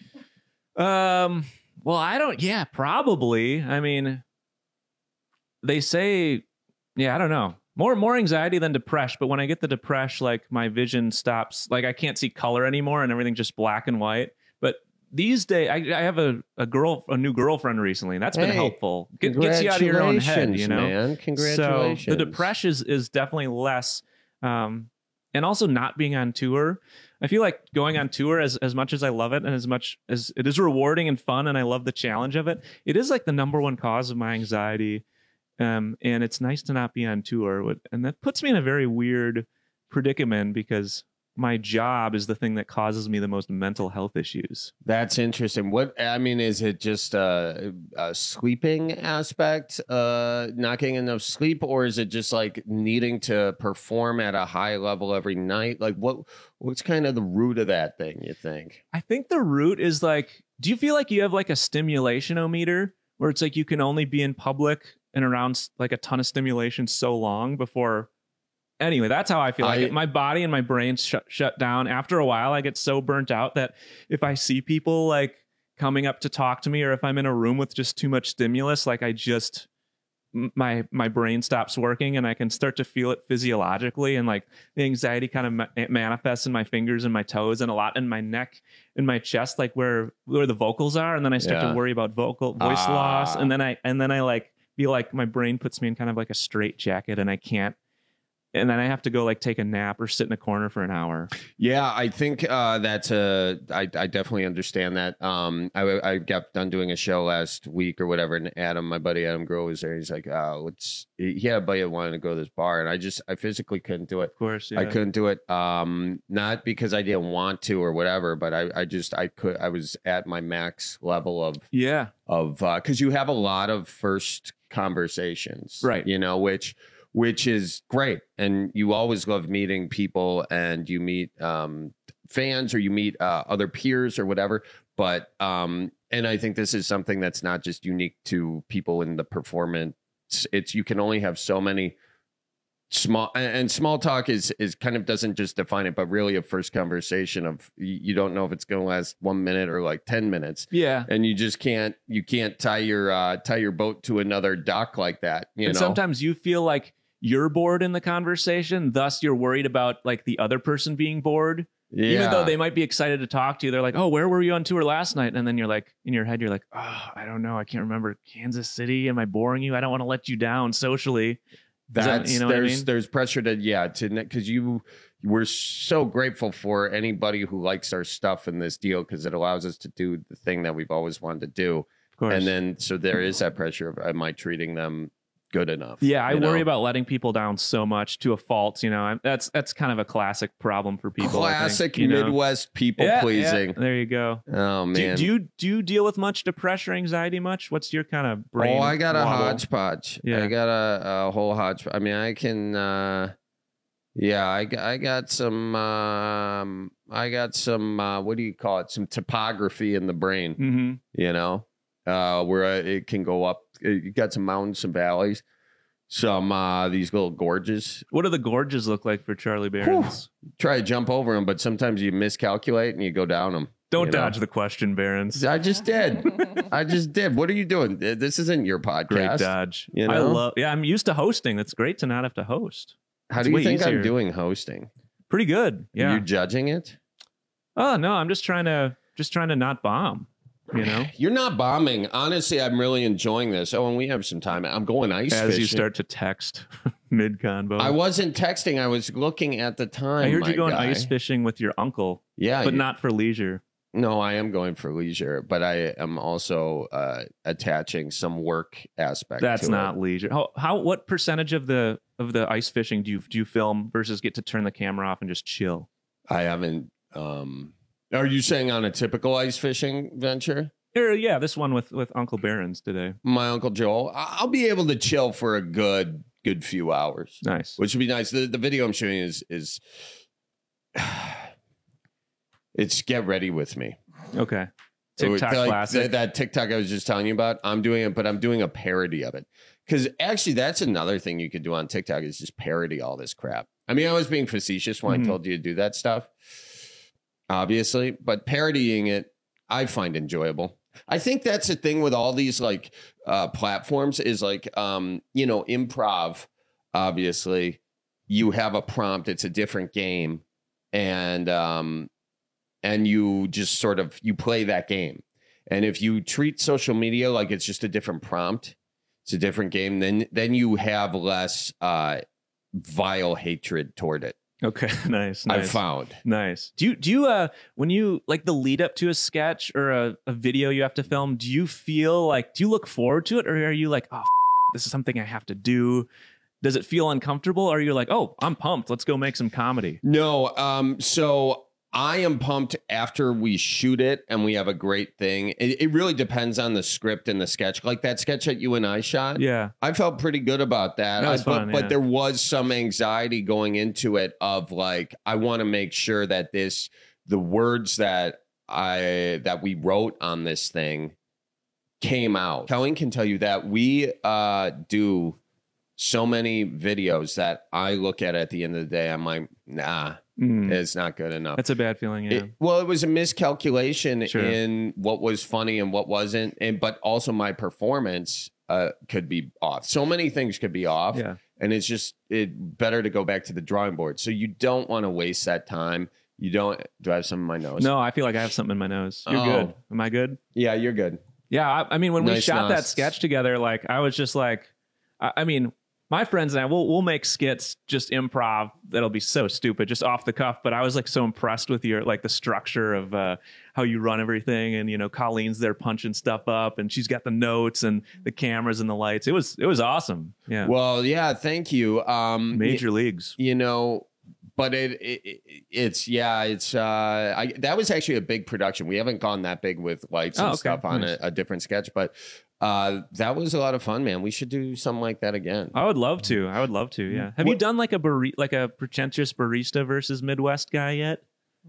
Um, well, I don't, yeah, probably. I mean, they say, yeah, I don't know. More more anxiety than depression, but when I get the depression, like my vision stops, like I can't see color anymore and everything's just black and white. But these days, I, I have a, a girl, a new girlfriend recently, and that's been Hey, helpful. Get, gets you out of your own head, you know. man. Congratulations. So the depression is, is definitely less, um, and also not being on tour. I feel like going on tour, as as much as I love it, and as much as it is rewarding and fun, and I love the challenge of it, it is like the number one cause of my anxiety. Um, and it's nice to not be on tour. And that puts me in a very weird predicament because my job is the thing that causes me the most mental health issues. That's interesting. What, I mean, is it just a, a sleeping aspect, uh, not getting enough sleep, or is it just like needing to perform at a high level every night? Like what, what's kind of the root of that thing, you think? I think the root is like, do you feel like you have like a stimulation-o-meter where it's like you can only be in public and around like a ton of stimulation so long before. Anyway, that's how I feel. Like I, my body and my brain shut shut down. After a while, I get so burnt out that if I see people like coming up to talk to me, or if I'm in a room with just too much stimulus, like I just my my brain stops working, and I can start to feel it physiologically, and like the anxiety kind of ma- manifests in my fingers and my toes, and a lot in my neck and my chest, like where where the vocals are, and then I start Yeah. to worry about vocal voice Ah. loss, and then I and then I like. feel like my brain puts me in kind of like a straight jacket, and I can't, and then I have to go like take a nap or sit in a corner for an hour. Yeah, I think uh, that's a. I, I definitely understand that. Um, I I got done doing a show last week or whatever, and Adam, my buddy Adam Groh, was there. He's like, "Oh, let's." He had a buddy that wanted to go to this bar, and I just I physically couldn't do it. Of course, yeah. I couldn't do it. Um, not because I didn't want to or whatever, but I I just I could. I was at my max level of yeah of because you have a lot of first conversations, right? You know, which. which is great. And you always love meeting people, and you meet um, fans, or you meet uh, other peers or whatever. But um, and I think this is something that's not just unique to people in the performance. It's you can only have so many small and small talk is is kind of doesn't just define it, but really a first conversation of you don't know if it's going to last one minute or like ten minutes. Yeah. And you just can't you can't tie your uh, tie your boat to another dock like that. You and know, sometimes you feel like you're bored in the conversation, thus you're worried about like the other person being bored. Yeah. Even though they might be excited to talk to you, they're like, "Oh, where were you on tour last night?" And then you're like, in your head, you're like, "Oh, I don't know. I can't remember. Kansas City. Am I boring you? I don't want to let you down socially." That's that, you know there's what I mean? there's pressure to yeah to because you we're so grateful for anybody who likes our stuff in this deal, because it allows us to do the thing that we've always wanted to do. Of course. And then so there is that pressure of, am I treating them good enough? Yeah, I you worry know? about letting people down so much to a fault. You know, I'm, that's that's kind of a classic problem for people. I think, Classic you know? Midwest people Yeah, pleasing. yeah, there you go. Oh Do, man. do you do you deal with much depression or anxiety much? What's your kind of brain? Oh, I got a wobble? hodgepodge. Yeah. I got a, a whole hodgepodge. I mean, I can. uh Yeah, I got, I got some. Um, I got some. Uh, what do you call it? Some topography in the brain. Mm-hmm. You know, uh, where uh, it can go up. You got some mountains, some valleys, some uh, these little gorges. What do the gorges look like for Charlie Barons? Try to jump over them, but sometimes you miscalculate and you go down them. Don't you know? dodge the question, Barons. I just did. I just did. What are you doing? This isn't your podcast. Great dodge. You know? I love. Yeah, I'm used to hosting. That's great to not have to host. How It's do you way think easier. I'm doing hosting? Pretty good. Yeah. Are you judging it? Oh no, I'm just trying to just trying to not bomb. You know, You're not bombing. Honestly, I'm really enjoying this. Oh, and we have some time. I'm going ice as fishing. you start to text mid convo. I wasn't texting. I was looking at the time. I heard my you going guy. ice fishing with your uncle. Yeah, but you- not for leisure. No, I am going for leisure, but I am also uh, attaching some work aspect. That's to not it. leisure. How how what percentage of the of the ice fishing do you do you film versus get to turn the camera off and just chill? I haven't. Um, are you saying on a typical ice fishing venture? Or, yeah, this one with with Uncle Barons today. My Uncle Joel, I- I'll be able to chill for a good good few hours. Nice, which would be nice. The, the video I'm showing you is is it's get ready with me. Okay. It would- TikTok like, classic. That, that TikTok I was just telling you about, I'm doing it, but I'm doing a parody of it. Because actually, that's another thing you could do on TikTok is just parody all this crap. I mean, I was being facetious when Mhm. I told you to do that stuff, obviously, but parodying it, I find enjoyable. I think that's the thing with all these like uh, platforms is like, um, you know, improv. obviously, you have a prompt. It's a different game, and um, and you just sort of you play that game. And if you treat social media like it's just a different prompt, it's a different game, then then you have less uh, vile hatred toward it. Okay, nice, nice. I found. Nice. Do you do you uh when you like the lead up to a sketch or a, a video you have to film, do you feel like do you look forward to it, or are you like, oh, f- this is something I have to do? Does it feel uncomfortable, or are you like, oh, I'm pumped, let's go make some comedy? No, um, so I am pumped after we shoot it and we have a great thing. It, it really depends on the script and the sketch. Like that sketch that you and I shot. Yeah. I felt pretty good about that. That was I, but, fun, but yeah. there was some anxiety going into it of like, I want to make sure that this, the words that I, that we wrote on this thing came out. Colleen can tell you that we uh, do so many videos that I look at at the end of the day. I'm like, nah. Mm. It's not good enough. That's a bad feeling. Yeah. It, well, it was a miscalculation Sure. in what was funny and what wasn't, and but also my performance uh, could be off. So many things could be off, Yeah. and it's just it better to go back to the drawing board. So you don't want to waste that time. You don't. Do I have some in my nose? No, I feel like I have something in my nose. You're Oh. good. Am I good? Yeah, you're good. Yeah, I, I mean, when we Nice shot that nos. sketch together, like I was just like, I, I mean, my friends and I, we'll we'll make skits, just improv. That'll be so stupid, just off the cuff. But I was like so impressed with your like the structure of uh, how you run everything, and you know, Colleen's there punching stuff up, and she's got the notes and the cameras and the lights. It was it was awesome. Yeah. Well, yeah. Thank you. Um, Major y- leagues. You know. But it, it it's yeah it's uh I, that was actually a big production. We haven't gone that big with lights and Oh, okay. stuff on Nice. a, a different sketch, but uh that was a lot of fun, man. We should do something like that again. I would love to. I would love to. Yeah. Have you done like a bari- like a pretentious barista versus Midwest guy yet?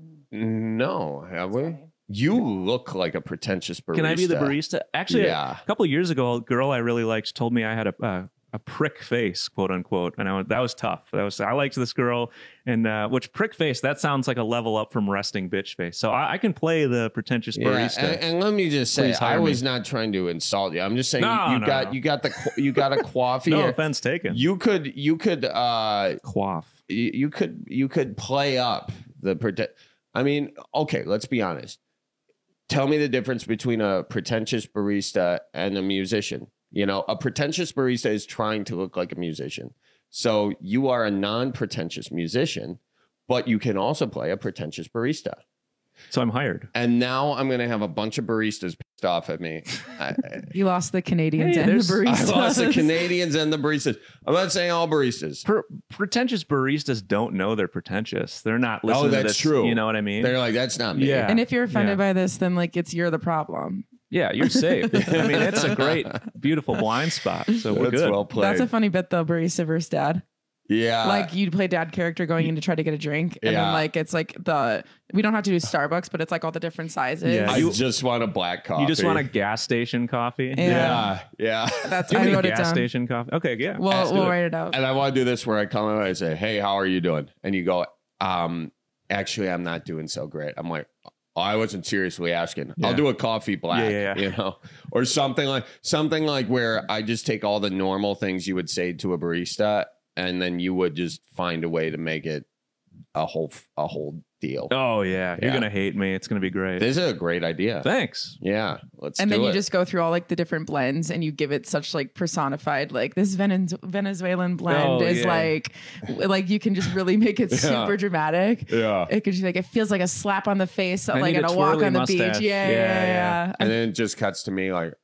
No, have we? You look like a pretentious barista. Can I be the barista? Actually, yeah. a couple of years ago, a girl I really liked told me I had a uh, a prick face, quote unquote, and I went, that was tough. That was I liked this girl, and uh, which prick face? That sounds like a level up from resting bitch face. So I, I can play the pretentious Yeah, barista. and, and let me just say, Please hire I was me. not trying to insult you. I'm just saying No, you no, got no. you got the qu- you got a coffee. No here. offense taken. You could you could uh quaff. You, you could you could play up the prete- I mean, okay, let's be honest. Tell me the difference between a pretentious barista and a musician. You know, a pretentious barista is trying to look like a musician. So you are a non-pretentious musician, but you can also play a pretentious barista. So I'm hired. And now I'm going to have a bunch of baristas pissed off at me. I, You lost the Canadians Hey, and the there's- baristas. I lost the Canadians and the baristas. I'm not saying all baristas. Per- pretentious baristas don't know they're pretentious. They're not listening Oh, that's to this. true. You know what I mean? They're like, that's not me. Yeah. And if you're offended Yeah. by this, then like it's you're the problem. Yeah, you're safe. I mean, it's a great, beautiful blind spot. So we're That's good. well played. That's a funny bit though, barista versus dad. Yeah. Like you'd play dad character going in to try to get a drink, and Yeah. then like it's like the we don't have to do Starbucks, but it's like all the different sizes. Yeah, I you- just want a black coffee. You just want a gas station coffee? Yeah. Yeah. Yeah. That's Do you I have wrote any it gas down. station coffee? Okay, yeah. We'll Let's do we'll it. write it out. And I want to do this where I come in and I say, hey, how are you doing? And you go, um, actually, I'm not doing so great. I'm like, oh, I wasn't seriously asking. Yeah. I'll do a coffee black, Yeah, yeah, yeah. you know, or something like something like where I just take all the normal things you would say to a barista, and then you would just find a way to make it a whole a whole deal. Oh, yeah. You're Yeah. going to hate me. It's going to be great. This is a great idea. Thanks. Yeah, let's And do then you it. just go through all like the different blends, and you give it such like personified, like this Venez- Venezuelan blend Oh, is yeah. like, like you can just really make it Yeah. super dramatic. Yeah. It could just like it feels like a slap on the face, I like need at a a walk twirly on the mustache. beach. Yeah, Yeah, yeah, yeah. yeah. And then it just cuts to me like,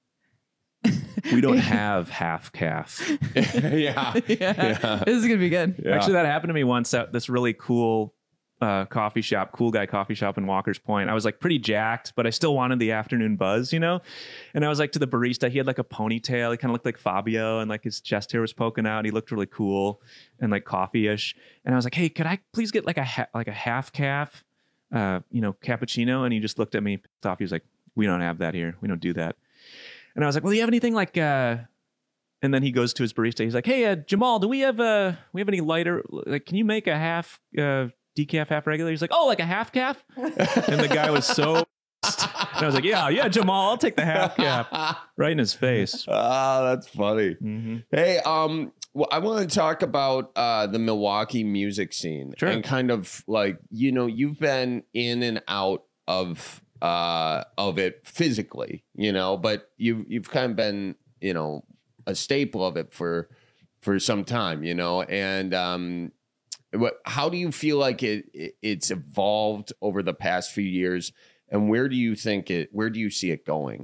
We don't have half calf. yeah, yeah. Yeah. This is gonna be good. Yeah. Actually, that happened to me once at this really cool uh, coffee shop, cool guy coffee shop in Walker's Point. I was like pretty jacked, but I still wanted the afternoon buzz, you know? And I was like to the barista, he had like a ponytail. He kind of looked like Fabio, and like his chest hair was poking out. He looked really cool and like coffee-ish. And I was like, hey, could I please get like a ha- like a half calf, uh, you know, cappuccino? And he just looked at me, pissed off. He was like, we don't have that here. We don't do that. And I was like, well, do you have anything like, uh, and then he goes to his barista. He's like, hey, uh, Jamal, do we have, uh, we have any lighter, like, can you make a half, uh, decaf, half regular? He's like, oh, like a half calf? And the guy was so, I was like, yeah, yeah, Jamal, I'll take the half cap. Right in his face. Ah, that's funny. Mm-hmm. Hey, um, well, I want to talk about uh, the Milwaukee music scene. Sure. And kind of like, you know, you've been in and out of uh, of it physically, you know, but you've, you've kind of been, you know, a staple of it for for some time, you know, and um, what, how do you feel like it, it it's evolved over the past few years, and where do you think it, where do you see it going?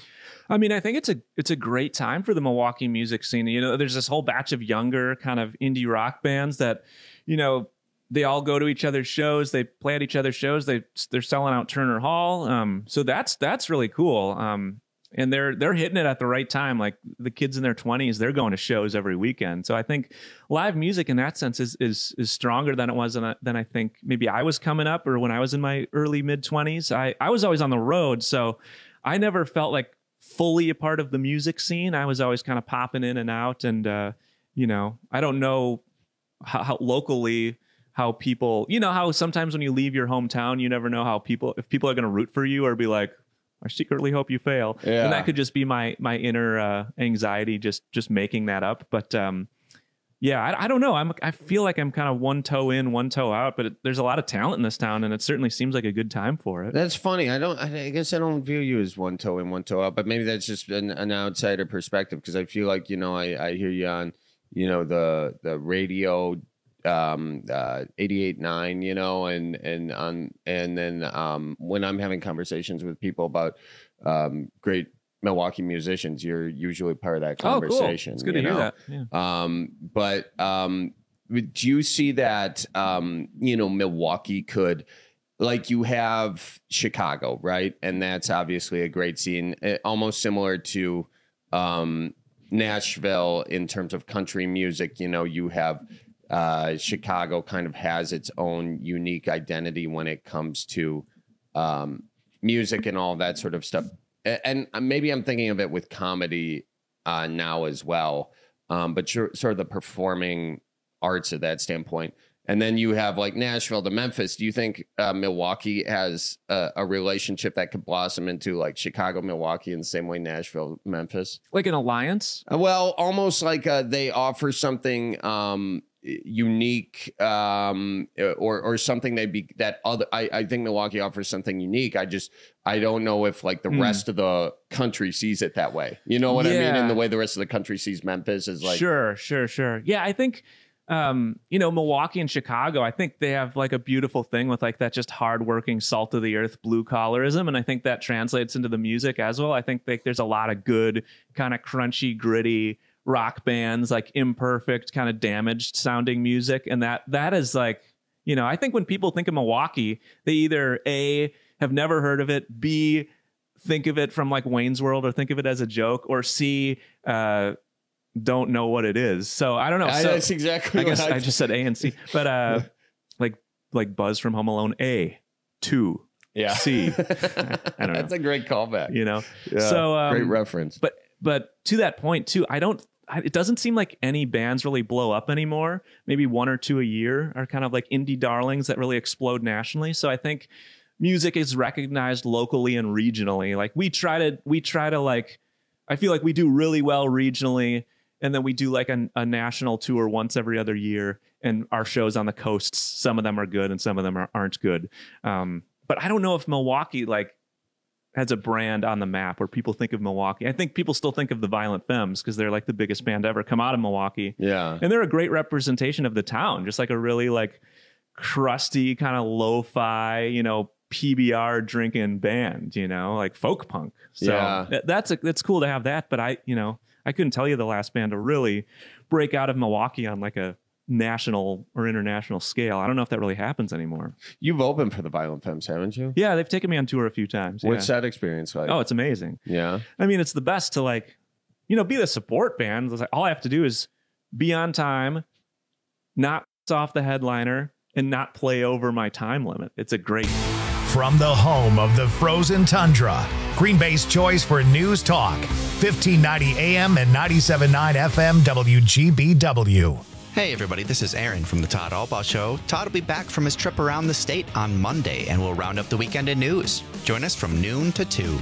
I mean, I think it's a it's a great time for the Milwaukee music scene. You know, there's this whole batch of younger kind of indie rock bands that, you know, they all go to each other's shows, they play at each other's shows, they they're selling out Turner Hall. Um, so that's that's really cool. Um, and they're they're hitting it at the right time. Like the kids in their twenties, they're going to shows every weekend. So I think live music in that sense is is is stronger than it was than I, than I think maybe I was coming up or when I was in my early mid twenties. I I was always on the road, so I never felt like fully a part of the music scene. I was always kind of popping in and out, and uh, you know, I don't know how, how locally how people, you know, how sometimes when you leave your hometown, you never know how people, if people are going to root for you or be like, I secretly hope you fail. Yeah. And that could just be my my inner uh, anxiety, just just making that up. But um, yeah, I, I don't know. I'm I feel like I'm kind of one toe in, one toe out. But it, there's a lot of talent in this town, and it certainly seems like a good time for it. That's funny. I don't. I guess I don't view you as one toe in, one toe out. But maybe that's just an, an outsider perspective, because I feel like, you know, I, I hear you on, you know, the the radio, um uh eighty-eight point nine, you know, and and on and then um when I'm having conversations with people about um great Milwaukee musicians, you're usually part of that conversation. Oh, cool. It's good to know? hear that. Yeah. Um but um do you see that um you know, Milwaukee could, like, you have Chicago, right? And that's obviously a great scene, almost similar to um Nashville in terms of country music. You know, you have Uh, Chicago kind of has its own unique identity when it comes to um, music and all that sort of stuff. And, and maybe I'm thinking of it with comedy uh, now as well, um, but you're sort of the performing arts at that standpoint. And then you have like Nashville to Memphis. Do you think uh, Milwaukee has a, a relationship that could blossom into like Chicago, Milwaukee in the same way Nashville, Memphis? Like an alliance? Uh, well, almost like uh, they offer something um, unique um, or or something they be that other. I, I think Milwaukee offers something unique. I just I don't know if like the mm. rest of the country sees it that way. You know what yeah. I mean? And the way the rest of the country sees Memphis is like sure, sure, sure. Yeah, I think. Um, you know, Milwaukee and Chicago, I think they have like a beautiful thing with like that just hardworking, salt of the earth, blue collarism. And I think that translates into the music as well. I think like there's a lot of good kind of crunchy, gritty rock bands, like imperfect, kind of damaged sounding music. And that that is like, you know, I think when people think of Milwaukee, they either A, have never heard of it, B, think of it from like Wayne's World or think of it as a joke, or C, uh, don't know what it is. So I don't know. So, that's exactly I guess what I, I just said A and C, but uh, like like Buzz from Home Alone, A, two, yeah, C. I, I don't know. That's a great callback. You know, yeah, so um, great reference. But but to that point too, I don't. I, it doesn't seem like any bands really blow up anymore. Maybe one or two a year are kind of like indie darlings that really explode nationally. So I think music is recognized locally and regionally. Like we try to we try to like. I feel like we do really well regionally. And then we do like a, a national tour once every other year. And our shows on the coasts, some of them are good and some of them are, aren't good. Um, but I don't know if Milwaukee like has a brand on the map where people think of Milwaukee. I think people still think of the Violent Femmes because they're like the biggest band ever come out of Milwaukee. Yeah. And they're a great representation of the town, just like a really like crusty kind of lo-fi, you know, P B R drinking band, you know, like folk punk. So yeah. th- that's a, that's cool to have that. But I, you know, I couldn't tell you the last band to really break out of Milwaukee on like a national or international scale. I don't know if that really happens anymore. You've opened for the Violent Femmes, haven't you? Yeah, they've taken me on tour a few times. What's yeah. that experience like? Oh, it's amazing. Yeah. I mean, it's the best to like, you know, be the support band. It's like, all I have to do is be on time, not off the headliner, and not play over my time limit. It's a great... From the home of the frozen tundra, Green Bay's choice for news talk, fifteen ninety A M and ninety-seven point nine F M W G B W. Hey everybody, this is Aaron from the Todd Albaugh Show. Todd will be back from his trip around the state on Monday, and we'll round up the weekend in news. Join us from noon to two.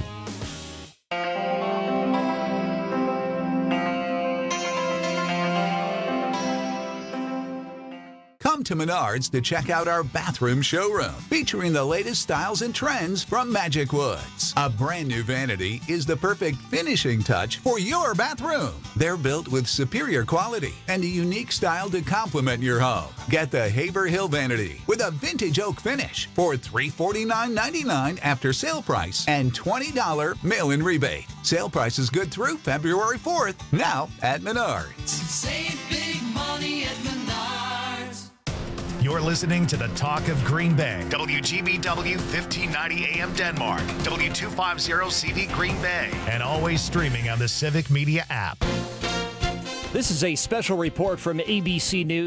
Come to Menards to check out our bathroom showroom, featuring the latest styles and trends from Magic Woods. A brand new vanity is the perfect finishing touch for your bathroom. They're built with superior quality and a unique style to complement your home. Get the Haber Hill vanity with a vintage oak finish for three hundred forty-nine ninety-nine after sale price and twenty dollars mail-in rebate. Sale price is good through February fourth, now at Menards. Save big money at Menards. You're listening to the Talk of Green Bay. W G B W fifteen ninety A M Denmark. W two fifty C V Green Bay. And always streaming on the Civic Media app. This is a special report from A B C News.